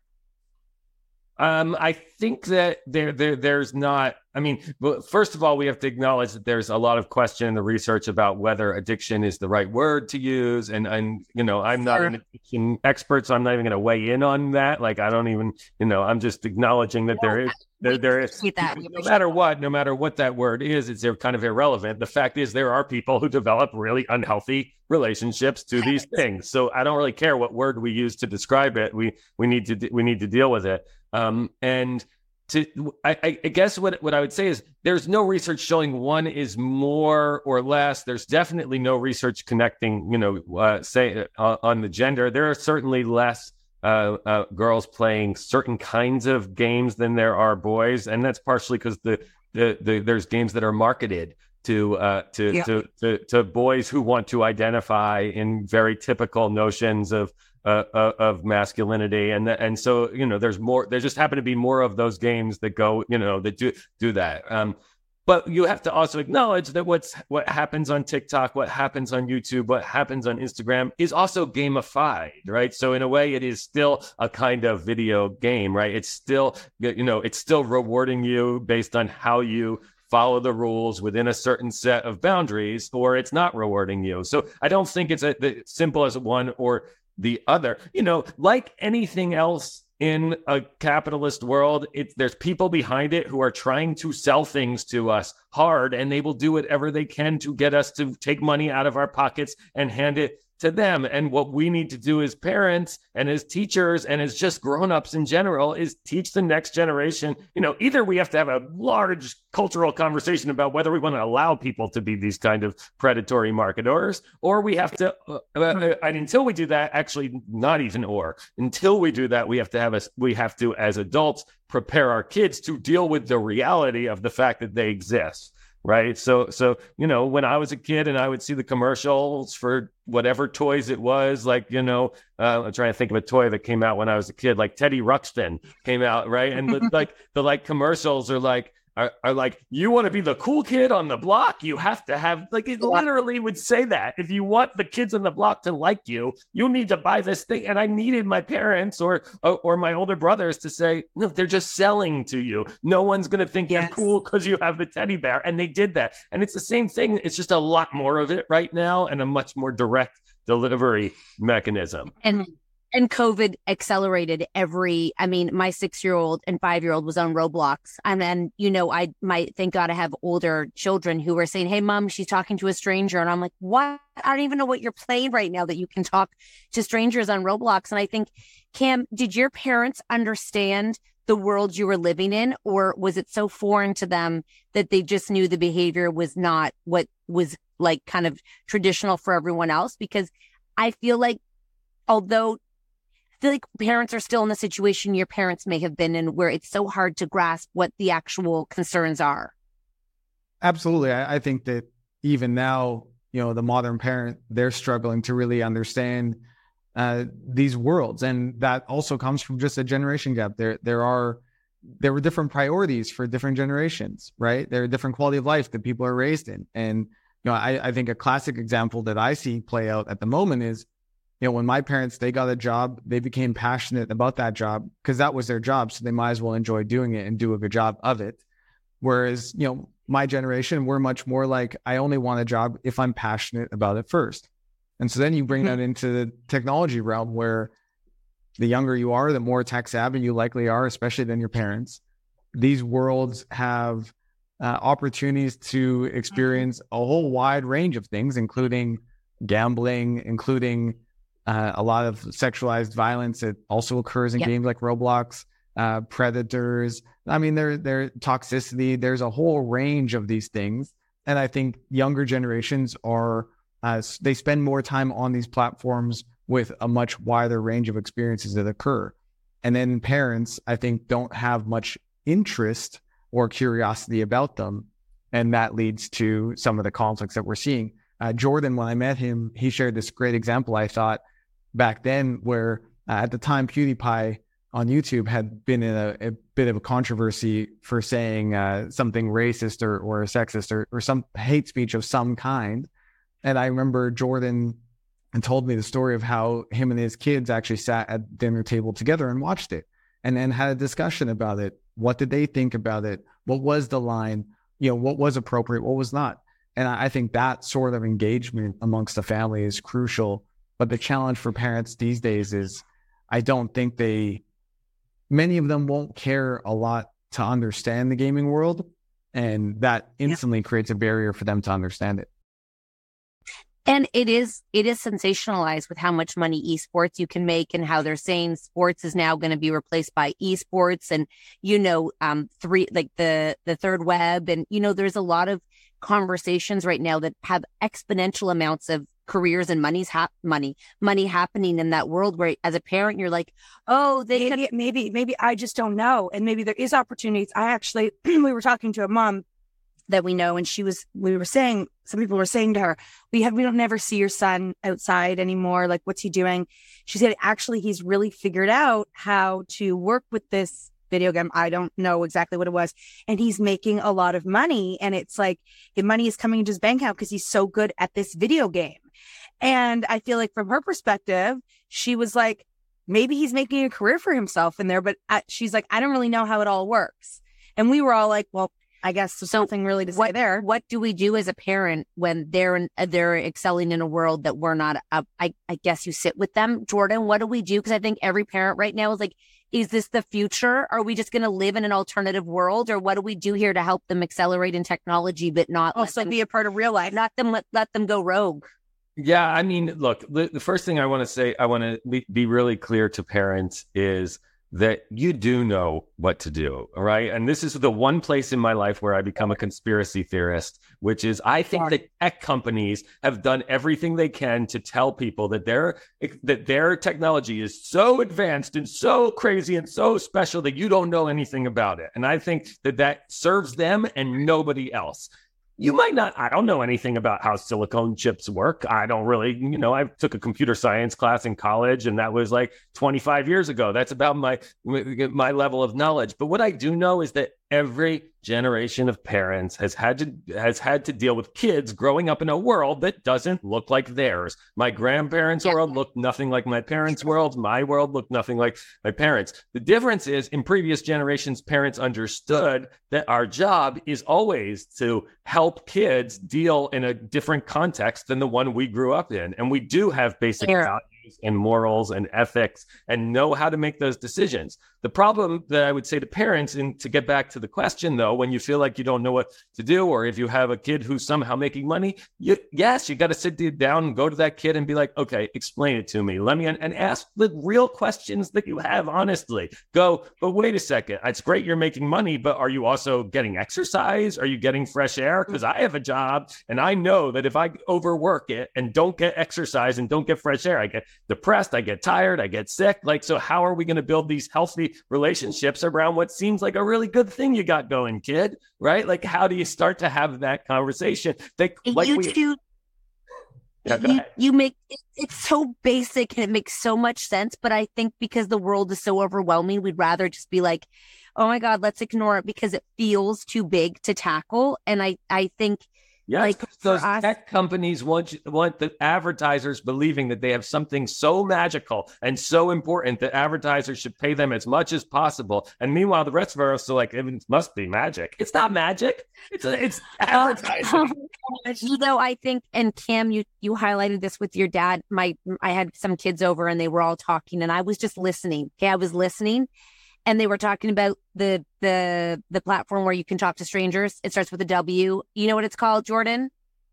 Speaker 4: Um, I think that there, there, there's not. I mean, well, first of all, we have to acknowledge that there's a lot of question in the research about whether addiction is the right word to use, and and you know, I'm not sure. an addiction expert, so I'm not even going to weigh in on that. Like, I don't even, you know, I'm just acknowledging that yeah, there is, there, there is.
Speaker 3: That.
Speaker 4: No matter what, no matter what that word is, it's kind of irrelevant. The fact is, there are people who develop really unhealthy relationships to these things. So I don't really care what word we use to describe it. We we need to we need to deal with it. Um, and to, I, I guess what, what I would say is there's no research showing one is more or less. There's definitely no research connecting, you know, uh, say uh, on the gender. There are certainly less uh, uh, girls playing certain kinds of games than there are boys. And that's partially because the, the, the, there's games that are marketed to, uh, to, yeah. to, to, to boys who want to identify in very typical notions of, Uh, uh, of masculinity, and and so you know, there's more. There just happen to be more of those games that go, you know, that do do that. Um, but you have to also acknowledge that what's what happens on TikTok, what happens on YouTube, what happens on Instagram is also gamified, right? So in a way, it is still a kind of video game, right? It's still, you know, it's still rewarding you based on how you follow the rules within a certain set of boundaries, or it's not rewarding you. So I don't think it's a, the simple as one or the other. You know, like anything else in a capitalist world, it's there's people behind it who are trying to sell things to us hard, and they will do whatever they can to get us to take money out of our pockets and hand it to them. And what we need to do as parents and as teachers and as just grown-ups in general is teach the next generation. You know, either we have to have a large cultural conversation about whether we want to allow people to be these kind of predatory marketers, or we have to, uh, uh, and until we do that, actually not even or, until we do that, we have to have a, we have to, as adults, prepare our kids to deal with the reality of the fact that they exist. Right. So, so, you know, when I was a kid and I would see the commercials for whatever toys it was, like, you know, uh, I'm trying to think of a toy that came out when I was a kid, like Teddy Ruxpin came out. Right. And the, like the like commercials are like, Are, are like, you want to be the cool kid on the block? You have to have, like, it literally would say that. If you want the kids on the block to like you, you need to buy this thing. And I needed my parents or or, or my older brothers to say, no, they're just selling to you. No one's going to think yes. you're cool because you have the teddy bear. And they did that. And it's the same thing. It's just a lot more of it right now and a much more direct delivery mechanism.
Speaker 3: And And COVID accelerated every, I mean, my six-year-old and five-year-old was on Roblox. And then, you know, I might, thank God I have older children who were saying, hey, mom, she's talking to a stranger. And I'm like, what? I don't even know what you're playing right now that you can talk to strangers on Roblox. And I think, Cam, did your parents understand the world you were living in? Or was it so foreign to them that they just knew the behavior was not what was like kind of traditional for everyone else? Because I feel like, although feel like parents are still in the situation your parents may have been in, where it's so hard to grasp what the actual concerns are.
Speaker 5: Absolutely. I, I think that even now, you know, the modern parent, they're struggling to really understand uh, these worlds. And that also comes from just a generation gap. There, there are, there were different priorities for different generations, right? There are different quality of life that people are raised in. And, you know, I, I think a classic example that I see play out at the moment is, you know, when my parents, they got a job, they became passionate about that job because that was their job. So they might as well enjoy doing it and do a good job of it. Whereas, you know, my generation, we're much more like, I only want a job if I'm passionate about it first. And so then you bring mm-hmm. that into the technology realm, where the younger you are, the more tech savvy you likely are, especially than your parents. These worlds have uh, opportunities to experience a whole wide range of things, including gambling, including uh, a lot of sexualized violence that also occurs in yep. games like Roblox, uh, predators. I mean, there, there toxicity. There's a whole range of these things, and I think younger generations are uh, they spend more time on these platforms with a much wider range of experiences that occur. And then parents, I think, don't have much interest or curiosity about them. And that leads to some of the conflicts that we're seeing. Uh, Jordan, when I met him, he shared this great example, I thought, back then, where uh, at the time PewDiePie on YouTube had been in a, a bit of a controversy for saying uh, something racist or, or sexist or, or some hate speech of some kind. And I remember Jordan and told me the story of how him and his kids actually sat at the dinner table together and watched it, and then had a discussion about it. What did they think about it? What was the line? You know, what was appropriate? What was not? And I think that sort of engagement amongst the family is crucial. But the challenge for parents these days is, I don't think they, many of them won't care a lot to understand the gaming world. And that instantly yeah. creates a barrier for them to understand it.
Speaker 3: And it is it is sensationalized with how much money esports you can make, and how they're saying sports is now going to be replaced by esports, and you know, um, three like the the third web, and you know, there's a lot of conversations right now that have exponential amounts of careers and money's hap- money money happening in that world. Where as a parent, you're like, oh, they
Speaker 6: maybe
Speaker 3: could-
Speaker 6: maybe maybe I just don't know, and maybe there is opportunities. I actually we were talking to a mom that we know, and she was we were saying some people were saying to her, we have we don't never see your son outside anymore, like what's he doing? She said actually he's really figured out how to work with this video game. I don't know exactly what it was, and he's making a lot of money, and it's like the money is coming into his bank account because he's so good at this video game. And I feel like from her perspective, she was like, maybe he's making a career for himself in there, but I, she's like, I don't really know how it all works. And we were all like, well, I guess there's something really to say
Speaker 3: what,
Speaker 6: there.
Speaker 3: What do we do as a parent when they're in, they're excelling in a world that we're not? Uh, I I guess you sit with them, Jordan. What do we do? Because I think every parent right now is like, is this the future? Are we just going to live in an alternative world, or what do we do here to help them accelerate in technology, but not
Speaker 6: also
Speaker 3: them,
Speaker 6: be a part of real life?
Speaker 3: Not them let let them go rogue.
Speaker 4: Yeah, I mean, look, the, the first thing I want to say, I want to be really clear to parents is that you do know what to do, all right? And this is the one place in my life where I become a conspiracy theorist, which is I think that tech companies have done everything they can to tell people that their that their technology is so advanced and so crazy and so special that you don't know anything about it. And I think that that serves them and nobody else. You might not, I don't know anything about how silicone chips work. I don't really, you know, I took a computer science class in college, and that was like twenty-five years ago. That's about my my level of knowledge. But what I do know is that every generation of parents has had to has had to deal with kids growing up in a world that doesn't look like theirs. My grandparents' yeah. world looked nothing like my parents' world. My world looked nothing like my parents. The difference is, in previous generations, parents understood that our job is always to help kids deal in a different context than the one we grew up in. And we do have basic yeah. values and morals and ethics and know how to make those decisions. The problem that I would say to parents, and to get back to the question though, when you feel like you don't know what to do, or if you have a kid who's somehow making money, you, yes, you got to sit down and go to that kid and be like, okay, explain it to me. Let me, and, and ask the real questions that you have, honestly. Go, but wait a second. It's great you're making money, but are you also getting exercise? Are you getting fresh air? Because I have a job, and I know that if I overwork it and don't get exercise and don't get fresh air, I get depressed, I get tired, I get sick. Like, so how are we going to build these healthy relationships around what seems like a really good thing you got going, kid? Right? Like, how do you start to have that conversation? They, like
Speaker 3: you
Speaker 4: we,
Speaker 3: two,
Speaker 4: yeah, go
Speaker 3: you,
Speaker 4: ahead.
Speaker 3: you make it, it's so basic and it makes so much sense. But I think because the world is so overwhelming, we'd rather just be like, oh my God, let's ignore it because it feels too big to tackle. And I, I think
Speaker 4: Yes,
Speaker 3: like
Speaker 4: those
Speaker 3: us,
Speaker 4: tech companies want want the advertisers believing that they have something so magical and so important that advertisers should pay them as much as possible. And meanwhile, the rest of us are also like, it must be magic. It's not magic. It's a, it's advertising.
Speaker 3: you know, I think, and Cam, you you highlighted this with your dad. My I had some kids over and they were all talking, and I was just listening. Okay, I was listening. And they were talking about the the the platform where you can talk to strangers. It starts with a W. You know what it's called, Jordan?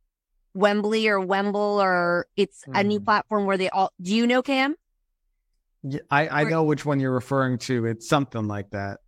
Speaker 3: Wembley or Wemble, or it's mm. a new platform where they all. Do you know, Cam?
Speaker 5: Yeah, I I know which one you're referring to. It's something like that.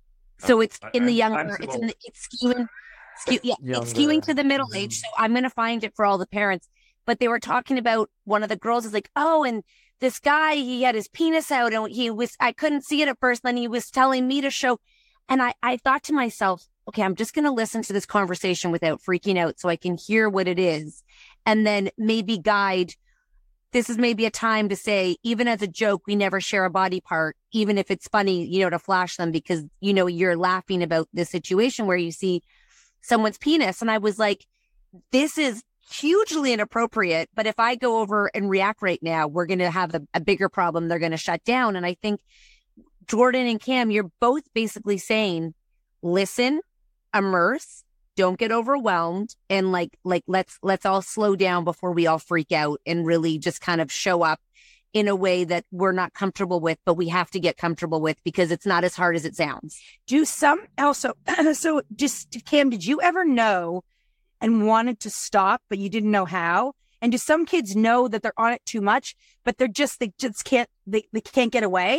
Speaker 3: So it's in
Speaker 4: I,
Speaker 3: the younger.
Speaker 4: I'm
Speaker 3: it's in the, it's skewing. Skew, yeah,
Speaker 5: Younger.
Speaker 3: It's skewing to the middle mm-hmm. age. So I'm gonna find it for all the parents. But they were talking about one of the girls is like, oh, and this guy, he had his penis out and he was, I couldn't see it at first. Then he was telling me to show. And I, I thought to myself, okay, I'm just going to listen to this conversation without freaking out so I can hear what it is. And then maybe guide. This is maybe a time to say, even as a joke, we never share a body part, even if it's funny, you know, to flash them because, you know, you're laughing about this situation where you see someone's penis. And I was like, this is hugely inappropriate. But if I go over and react right now, we're going to have a, a bigger problem. They're going to shut down. And I think Jordan and Cam, you're both basically saying, listen, immerse, don't get overwhelmed. And like, like, let's, let's all slow down before we all freak out and really just kind of show up in a way that we're not comfortable with, but we have to get comfortable with because it's not as hard as it sounds.
Speaker 6: Do some also, so just Cam, did you ever know and wanted to stop, but you didn't know how? And do some kids know that they're on it too much, but they're just, they just can't, they, they can't get away?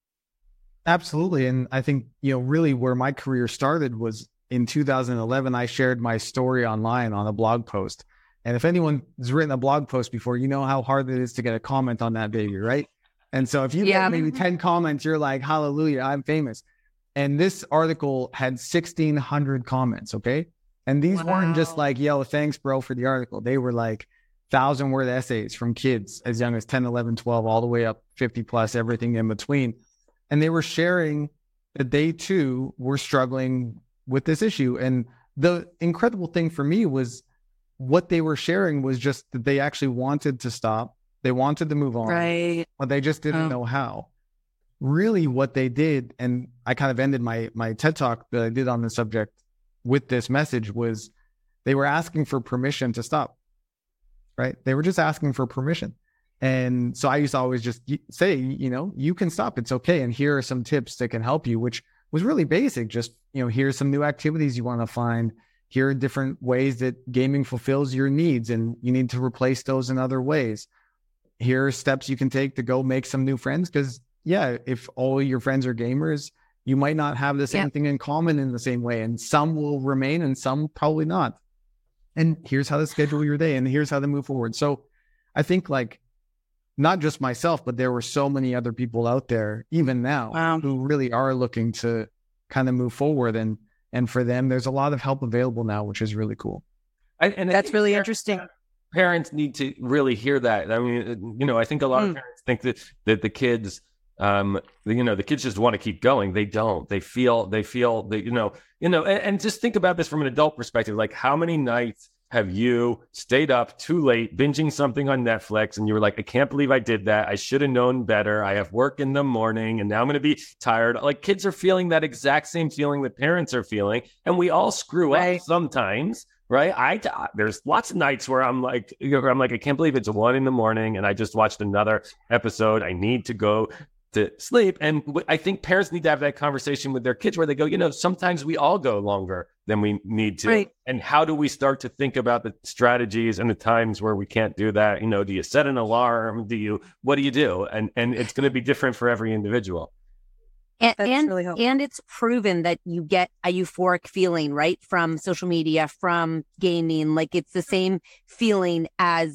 Speaker 5: Absolutely. And I think, you know, really where my career started was in two thousand eleven, I shared my story online on a blog post. And if anyone's written a blog post before, you know how hard it is to get a comment on that baby, right? And so if you yeah. get maybe ten comments, you're like, hallelujah, I'm famous. And this article had sixteen hundred comments, okay? And these wow. weren't just like, yo, thanks, bro, for the article. They were like thousand word essays from kids as young as ten, eleven, twelve, all the way up fifty plus, everything in between. And they were sharing that they too were struggling with this issue. And the incredible thing for me was what they were sharing was just that they actually wanted to stop. They wanted to move on,
Speaker 6: right?
Speaker 5: But they just didn't oh. know how. Really what they did, and I kind of ended my my TED Talk that I did on the subject with this message, was they were asking for permission to stop, right? They were just asking for permission. And so I used to always just say, you know, you can stop. It's okay. And here are some tips that can help you, which was really basic. Just, you know, here's some new activities you want to find. Here are different ways that gaming fulfills your needs and you need to replace those in other ways. Here are steps you can take to go make some new friends. Because, yeah, if all your friends are gamers, you might not have the same yeah. thing in common in the same way. And some will remain and some probably not. And here's how to schedule your day and here's how to move forward. So I think like not just myself, but there were so many other people out there, even now, wow. who really are looking to kind of move forward. And and for them, there's a lot of help available now, which is really cool.
Speaker 4: I, and
Speaker 6: that's really
Speaker 4: parents,
Speaker 6: interesting.
Speaker 4: Parents need to really hear that. I mean, you know, I think a lot mm. of parents think that that the kids, um, you know, the kids just want to keep going. They don't. They feel. They feel that you know, you know. And, and just think about this from an adult perspective. Like, how many nights have you stayed up too late, binging something on Netflix, and you were like, I can't believe I did that. I should have known better. I have work in the morning, and now I'm going to be tired. Like, kids are feeling that exact same feeling that parents are feeling, and we all screw right. up sometimes, right? I there's lots of nights where I'm like, I'm like, I can't believe it's one in the morning, and I just watched another episode. I need to go to sleep. And I think parents need to have that conversation with their kids where they go, you know, sometimes we all go longer than we need to.
Speaker 6: Right.
Speaker 4: And how do we start to think about the strategies and the times where we can't do that? You know, do you set an alarm? Do you, what do you do? And and it's going to be different for every individual.
Speaker 3: And and, really and it's proven that you get a euphoric feeling, right? From social media, from gaming. Like it's the same feeling as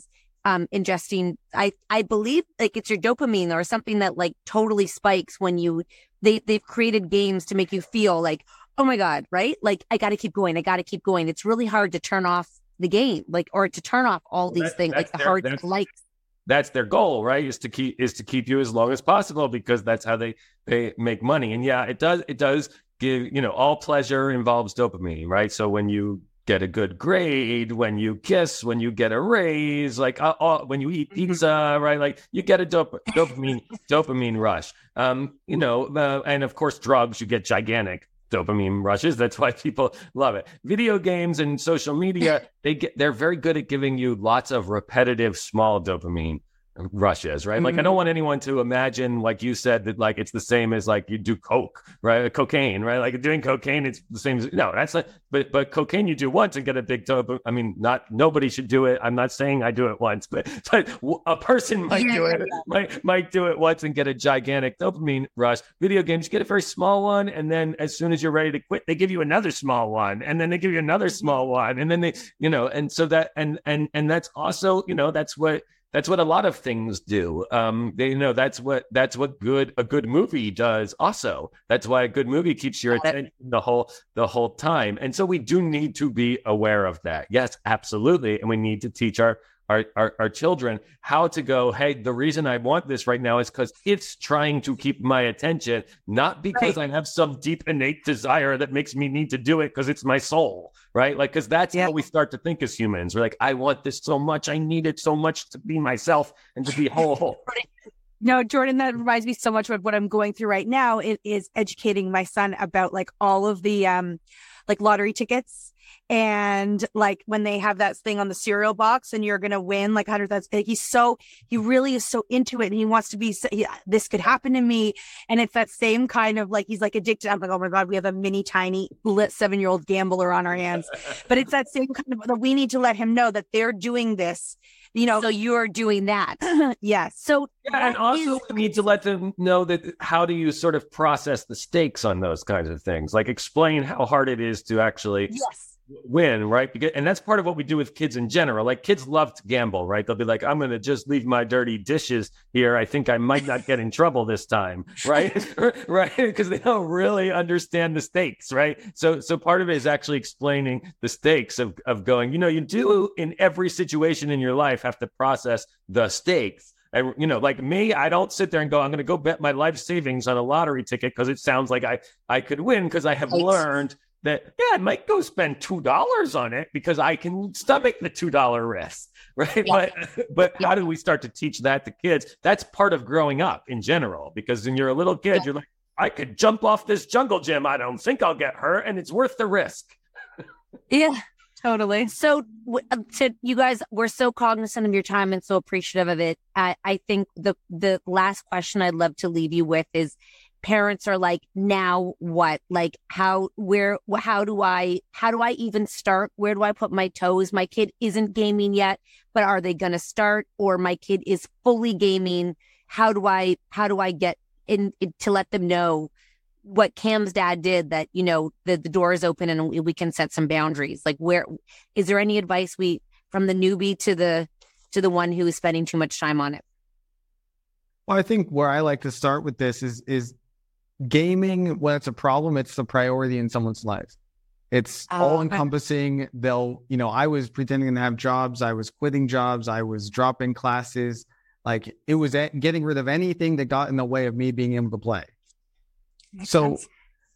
Speaker 3: um, ingesting, I, I believe like it's your dopamine or something that like totally spikes when you, they, they've created games to make you feel like, oh my God, right? Like I got to keep going. I got to keep going. It's really hard to turn off the game, like, or to turn off all these
Speaker 4: That's-
Speaker 3: things,
Speaker 4: that's
Speaker 3: like the
Speaker 4: their-
Speaker 3: hard
Speaker 4: that's-
Speaker 3: likes.
Speaker 4: That's their goal, right? Is to keep is to keep you as long as possible because that's how they they make money. And yeah, it does it does give, you know, all pleasure involves dopamine, right? So when you get a good grade, when you kiss, when you get a raise, like uh, uh, when you eat pizza, right? Like you get a dop- dopamine dopamine rush. Um, you know, uh, and of course, drugs, you get gigantic dopamine rushes. That's why people love it. Video games and social media, they get they're very good at giving you lots of repetitive small dopamine rushes, right? Mm-hmm. Like I don't want anyone to imagine, like you said, that like it's the same as like you do coke, right? Cocaine, right? Like doing cocaine, it's the same as no, that's not. But but cocaine you do once and get a big dopamine. I mean, not nobody should do it. I'm not saying I do it once, but but a person might do it, might might do it once and get a gigantic dopamine rush. Video games, you get a very small one, and then as soon as you're ready to quit, they give you another small one, and then they give you another small one, and then they, you know, and so that and and and that's also, you know, that's what. That's what a lot of things do. Um, they, you know, that's what that's what good a good movie does. Also, that's why a good movie keeps your attention the whole the whole time. And so we do need to be aware of that. Yes, absolutely, and we need to teach our our our, our children how to go. Hey, the reason I want this right now is because it's trying to keep my attention, not because right. I have some deep innate desire that makes me need to do it because it's my soul. Right? Like, because that's yeah. how we start to think as humans. We're like, I want this so much. I need it so much to be myself and to be whole.
Speaker 6: No, Jordan, that reminds me so much of what I'm going through right now. It is educating my son about like all of the um, like lottery tickets. And like when they have that thing on the cereal box and you're going to win like one hundred thousand, he's so, he really is so into it. And he wants to be, so, yeah, this could happen to me. And it's that same kind of like, he's like addicted. I'm like, oh my God, we have a mini tiny lit seven year old gambler on our hands. But it's that same kind of, we need to let him know that they're doing this, you know.
Speaker 3: So you're doing that.
Speaker 6: Yes.
Speaker 3: So,
Speaker 4: yeah, and also is- we need to let them know that how do you sort of process the stakes on those kinds of things? Like explain how hard it is to actually
Speaker 3: yes.
Speaker 4: win, right? Because, and that's part of what we do with kids in general. Like kids love to gamble, right? They'll be like, I'm going to just leave my dirty dishes here. I think I might not get in trouble this time, right? Right? Because they don't really understand the stakes, right? So, so part of it is actually explaining the stakes of, of going, you know, you do in every situation in your life have to process the stakes. I, you know, like me, I don't sit there and go, I'm going to go bet my life savings on a lottery ticket because it sounds like I, I could win because I have right. learned that, yeah, I might go spend two dollars on it because I can stomach the two dollars risk, right? Yeah. But but yeah. how do we start to teach that to kids? That's part of growing up in general, because when you're a little kid, yeah. you're like, I could jump off this jungle gym. I don't think I'll get hurt, and it's worth the risk.
Speaker 3: Yeah, totally. So to you guys, we're so cognizant of your time and so appreciative of it. I, I think the the last question I'd love to leave you with is, parents are like, now what? Like, how, where, how do I, how do I even start? Where do I put my toes? My kid isn't gaming yet, but are they going to start? Or my kid is fully gaming. How do I, how do I get in, in to let them know what Cam's dad did, that, you know, the, the door is open and we, we can set some boundaries? Like, where, is there any advice we, from the newbie to the, to the one who is spending too much time on it?
Speaker 5: Well, I think where I like to start with this is, is, gaming, when it's a problem, it's the priority in someone's life. It's oh, all encompassing. Okay. They'll, you know, I was pretending to have jobs. I was quitting jobs. I was dropping classes. Like it was a- getting rid of anything that got in the way of me being able to play. Makes so sense.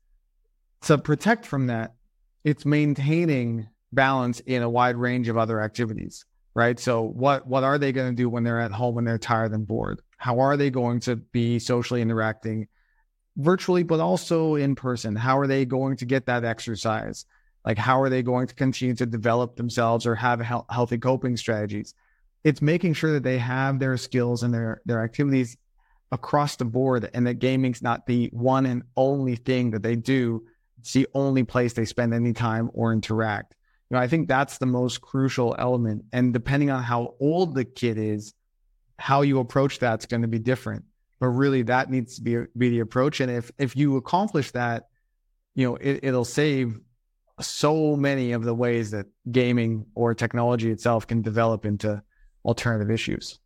Speaker 5: To protect from that, it's maintaining balance in a wide range of other activities, right? So what, what are they going to do when they're at home, when they're tired and bored? How are they going to be socially interacting virtually, but also in person? How are they going to get that exercise? Like, how are they going to continue to develop themselves or have he- healthy coping strategies? It's making sure that they have their skills and their, their activities across the board, and that gaming's not the one and only thing that they do. It's the only place they spend any time or interact. You know, I think that's the most crucial element. And depending on how old the kid is, how you approach that's going to be different. But really, that needs to be, be the approach. And if if you accomplish that, you know, it, it'll save so many of the ways that gaming or technology itself can develop into alternative issues.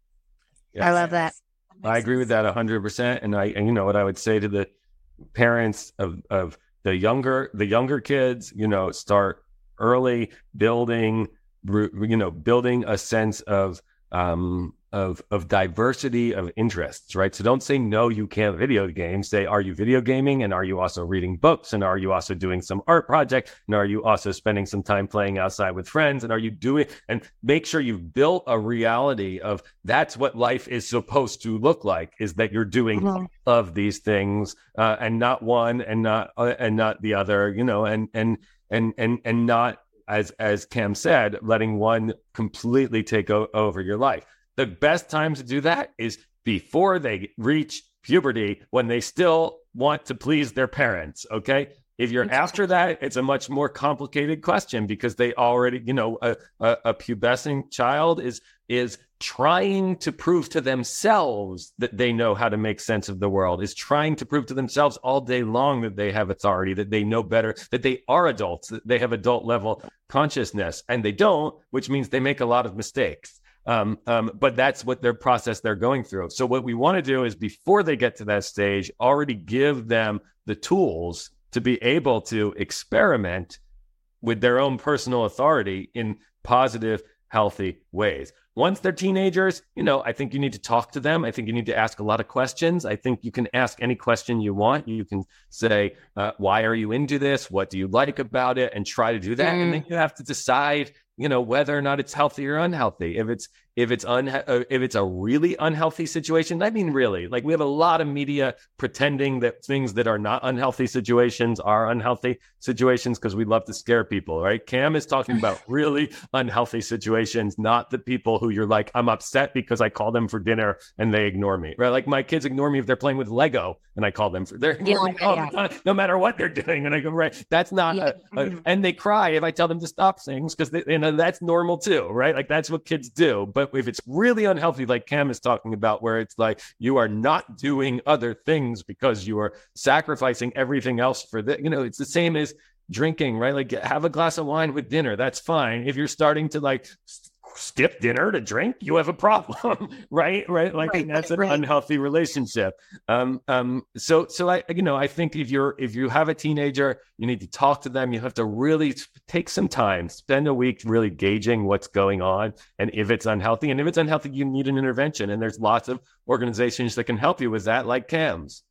Speaker 3: I love that.
Speaker 4: I agree with that one hundred percent. And I, and you know what I would say to the parents of, of the younger, the younger kids, you know, start early building, you know, building a sense of, um, of, of diversity of interests, right? So don't say, no, you can't video games. Say, are you video gaming? And are you also reading books? And are you also doing some art project? And are you also spending some time playing outside with friends? And are you doing, and make sure you've built a reality of that's what life is supposed to look like, is that you're doing mm-hmm. of these things, uh, and not one and not, uh, and not the other, you know, and, and, and, and, and not, as, as Cam said, letting one completely take o- over your life. The best time to do that is before they reach puberty, when they still want to please their parents, okay? If you're after that, it's a much more complicated question, because they already, you know, a, a, a pubescent child is is trying to prove to themselves that they know how to make sense of the world, is trying to prove to themselves all day long that they have authority, that they know better, that they are adults, that they have adult level consciousness, and they don't, which means they make a lot of mistakes. Um, um, but that's what their process they're going through. So what we want to do is, before they get to that stage, already give them the tools to be able to experiment with their own personal authority in positive, healthy ways. Once they're teenagers, you know, I think you need to talk to them. I think you need to ask a lot of questions. I think you can ask any question you want. You can say, uh, why are you into this? What do you like about it? And try to do that. Mm. And then you have to decide, you know, whether or not it's healthy or unhealthy. If it's if it's un if it's a really unhealthy situation, I mean, really, like, we have a lot of media pretending that things that are not unhealthy situations are unhealthy situations, because we love to scare people, right? Cam is talking about really unhealthy situations, not the people who you're like, I'm upset because I call them for dinner and they ignore me, right? Like, my kids ignore me if they're playing with Lego and I call them for, they're yeah, yeah, yeah. no matter what they're doing. And I go, right, that's not, yeah. a, a, and they cry if I tell them to stop things, because you know, that's normal too, right? Like, that's what kids do. But if it's really unhealthy, like Cam is talking about, where it's like you are not doing other things because you are sacrificing everything else for the, you know, it's the same as drinking, right? Like, have a glass of wine with dinner. That's fine. If you're starting to like skip dinner to drink, you have a problem, right? Right. Like, right, that's an right. unhealthy relationship. Um, um, so, so I, you know, I think if you're, if you have a teenager, you need to talk to them. You have to really take some time, spend a week really gauging what's going on. And if it's unhealthy, and if it's unhealthy, you need an intervention. And there's lots of organizations that can help you with that, like Cam's.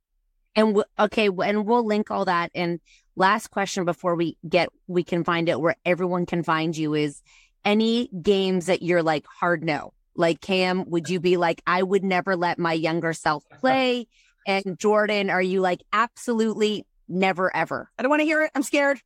Speaker 3: And w- okay. And we'll link all that. And last question before we get, we can find out where everyone can find you is, any games that you're like hard no? Like, Cam, would you be like, I would never let my younger self play? And Jordan, are you like, absolutely never, ever?
Speaker 6: I don't want to hear it. I'm scared.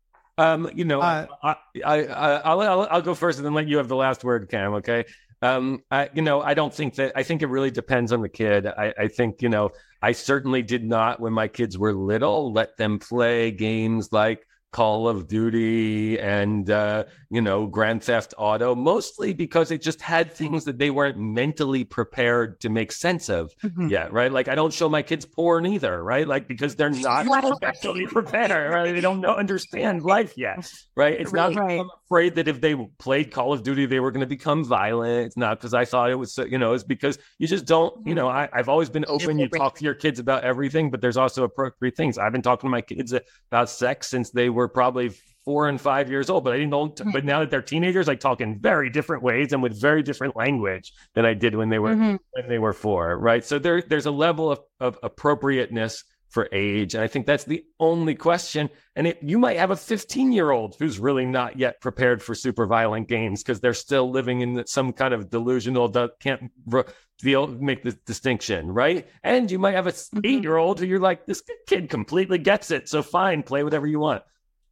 Speaker 4: Um, you know, uh, I, I, I, I'll, I'll, I'll go first and then let you have the last word, Cam. Okay. Um, I, you know, I don't think that, I think it really depends on the kid. I, I think, you know, I certainly did not, when my kids were little, let them play games like Call of Duty and, uh, you know, Grand Theft Auto, mostly because it just had things that they weren't mentally prepared to make sense of mm-hmm. yet, right? Like, I don't show my kids porn either, right? Like, because they're not mentally prepared, right? They don't know, understand life yet, right? It's not right. I'm afraid that if they played Call of Duty, they were going to become violent. It's not because I thought it was, you know, it's because you just don't, you know, I, I've always been open. You talk to your kids about everything, but there's also appropriate things. I've been talking to my kids about sex since they were probably four and five years old, but I didn't know, but now that they're teenagers, I talk in very different ways and with very different language than I did when they were, mm-hmm. when they were four. Right. So there, there's a level of, of appropriateness for age. And I think that's the only question. And it, you might have a fifteen year old who's really not yet prepared for super violent games because they're still living in some kind of delusional, can't feel, make the distinction. Right. And you might have an eight year old who you're like, this kid completely gets it. So fine, play whatever you want.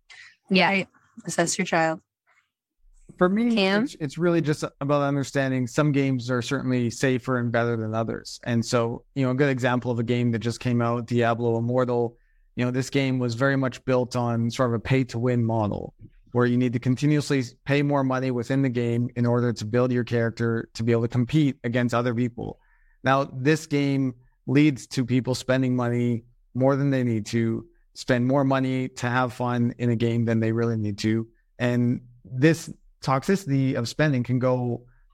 Speaker 3: Yeah. Assess your child.
Speaker 5: For me, it's, it's really just about understanding some games are certainly safer and better than others. And so, you know, a good example of a game that just came out, Diablo Immortal, you know, this game was very much built on sort of a pay to win model where you need to continuously pay more money within the game in order to build your character to be able to compete against other people. Now, this game leads to people spending money more than they need to, spend more money to have fun in a game than they really need to. And this toxicity of spending can go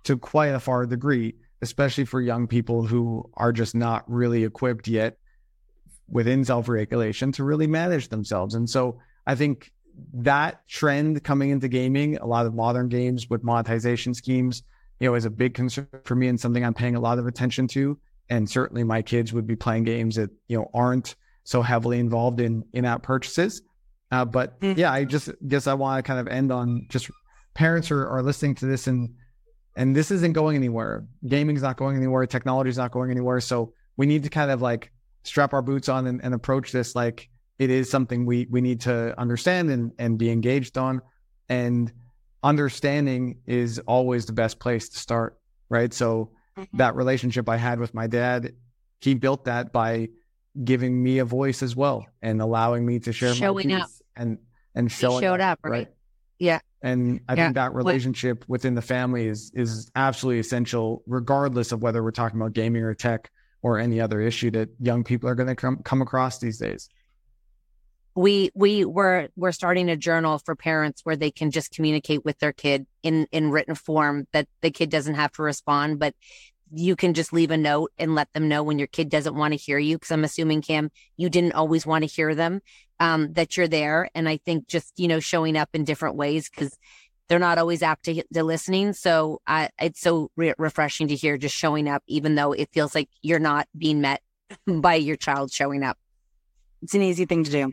Speaker 5: to quite a far degree, especially for young people who are just not really equipped yet within self-regulation to really manage themselves. And so I think that trend coming into gaming, a lot of modern games with monetization schemes, you know, is a big concern for me and something I'm paying a lot of attention to. And certainly my kids would be playing games that, you know, aren't so heavily involved in in-app purchases. Uh, but yeah, I just guess I want to kind of end on just parents are, are listening to this, and and this isn't going anywhere. Gaming's not going anywhere. Technology's not going anywhere. So we need to kind of like strap our boots on and, and approach this like it is something we we need to understand and, and be engaged on. And understanding is always the best place to start, right? So mm-hmm. that relationship I had with my dad, he built that by giving me a voice as well and allowing me to share
Speaker 3: showing
Speaker 5: my
Speaker 3: up
Speaker 5: and and showing
Speaker 3: he showed up,
Speaker 5: up,
Speaker 3: right?
Speaker 5: right?
Speaker 3: Yeah.
Speaker 5: And I
Speaker 3: yeah.
Speaker 5: think that relationship what? within the family is is absolutely essential, regardless of whether we're talking about gaming or tech or any other issue that young people are going to come come across these days.
Speaker 3: We we were we're starting a journal for parents where they can just communicate with their kid in in written form, that the kid doesn't have to respond, but you can just leave a note and let them know when your kid doesn't want to hear you. Because I'm assuming, Cam, you didn't always want to hear them, um, that you're there. And I think just, you know, showing up in different ways, because they're not always apt to, to listening. So uh, it's so re- refreshing to hear just showing up, even though it feels like you're not being met by your child showing up.
Speaker 6: It's an easy thing to do.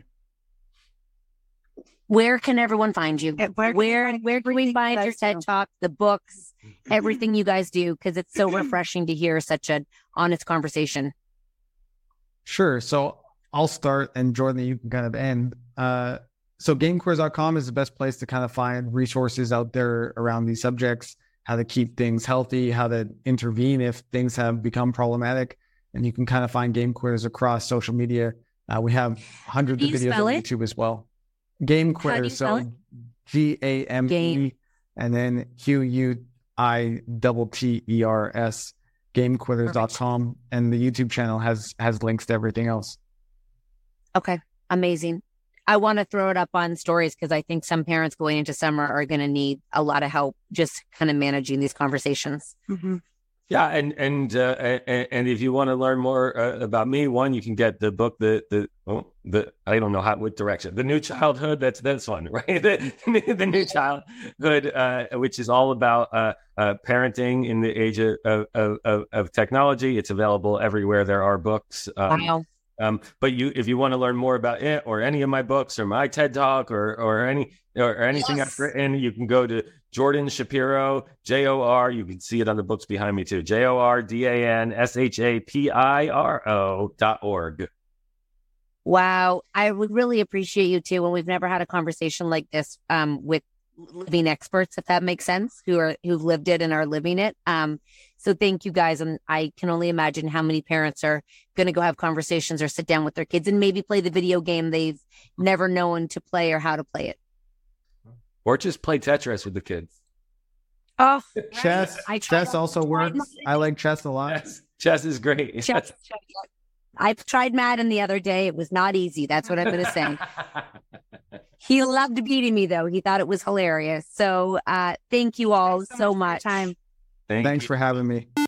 Speaker 3: Where can everyone find you?
Speaker 6: Where
Speaker 3: where, where can we find your TED Talk, the books, everything you guys do? Because it's so refreshing to hear such an honest conversation.
Speaker 5: Sure. So I'll start, and Jordan, you can kind of end. Uh, so game quiz dot com is the best place to kind of find resources out there around these subjects, how to keep things healthy, how to intervene if things have become problematic. And you can kind of find Game Quiz across social media. Uh, we have hundreds of videos on YouTube as well. Game Quiz, so G A M E and then Q U I T T E R S, game quitters dot com, and the YouTube channel has has links to everything else.
Speaker 3: Okay, amazing. I want to throw it up on stories because I think some parents going into summer are going to need a lot of help just kind of managing these conversations.
Speaker 6: Mm-hmm.
Speaker 4: Yeah, and and uh, and, and if you want to learn more uh, about me, one, you can get the book, the the oh, the I don't know how what direction, the New Childhood. That's this one, right? The, the New Childhood, uh, which is all about uh, uh, parenting in the age of, of of of technology. It's available everywhere there are books. Um,
Speaker 3: wow.
Speaker 4: Um, but you, if you want to learn more about it or any of my books or my TED Talk or or any or anything yes. I've written, you can go to Jordan Shapiro, J O R. You can see it on the books behind me too. J O R D A N S H A P I R O dot org.
Speaker 3: Wow, I would really appreciate you too. And we've never had a conversation like this um, with living experts, if that makes sense, who are who've lived it and are living it. Um, so thank you guys, and I can only imagine how many parents are going to go have conversations or sit down with their kids and maybe play the video game they've never known to play or how to play it,
Speaker 4: or just play Tetris with the kids.
Speaker 3: Oh,
Speaker 5: chess!
Speaker 3: I
Speaker 5: chess also works. I like chess a lot.
Speaker 4: Chess, chess is great.
Speaker 3: Chess. I've tried Madden the other day. It was not easy. That's what I'm going to say. He loved beating me, though. He thought it was hilarious. So uh, thank you all
Speaker 6: Thanks so,
Speaker 3: so
Speaker 6: much.
Speaker 3: much.
Speaker 6: Time.
Speaker 4: Thank
Speaker 5: Thanks
Speaker 4: you.
Speaker 5: for having me.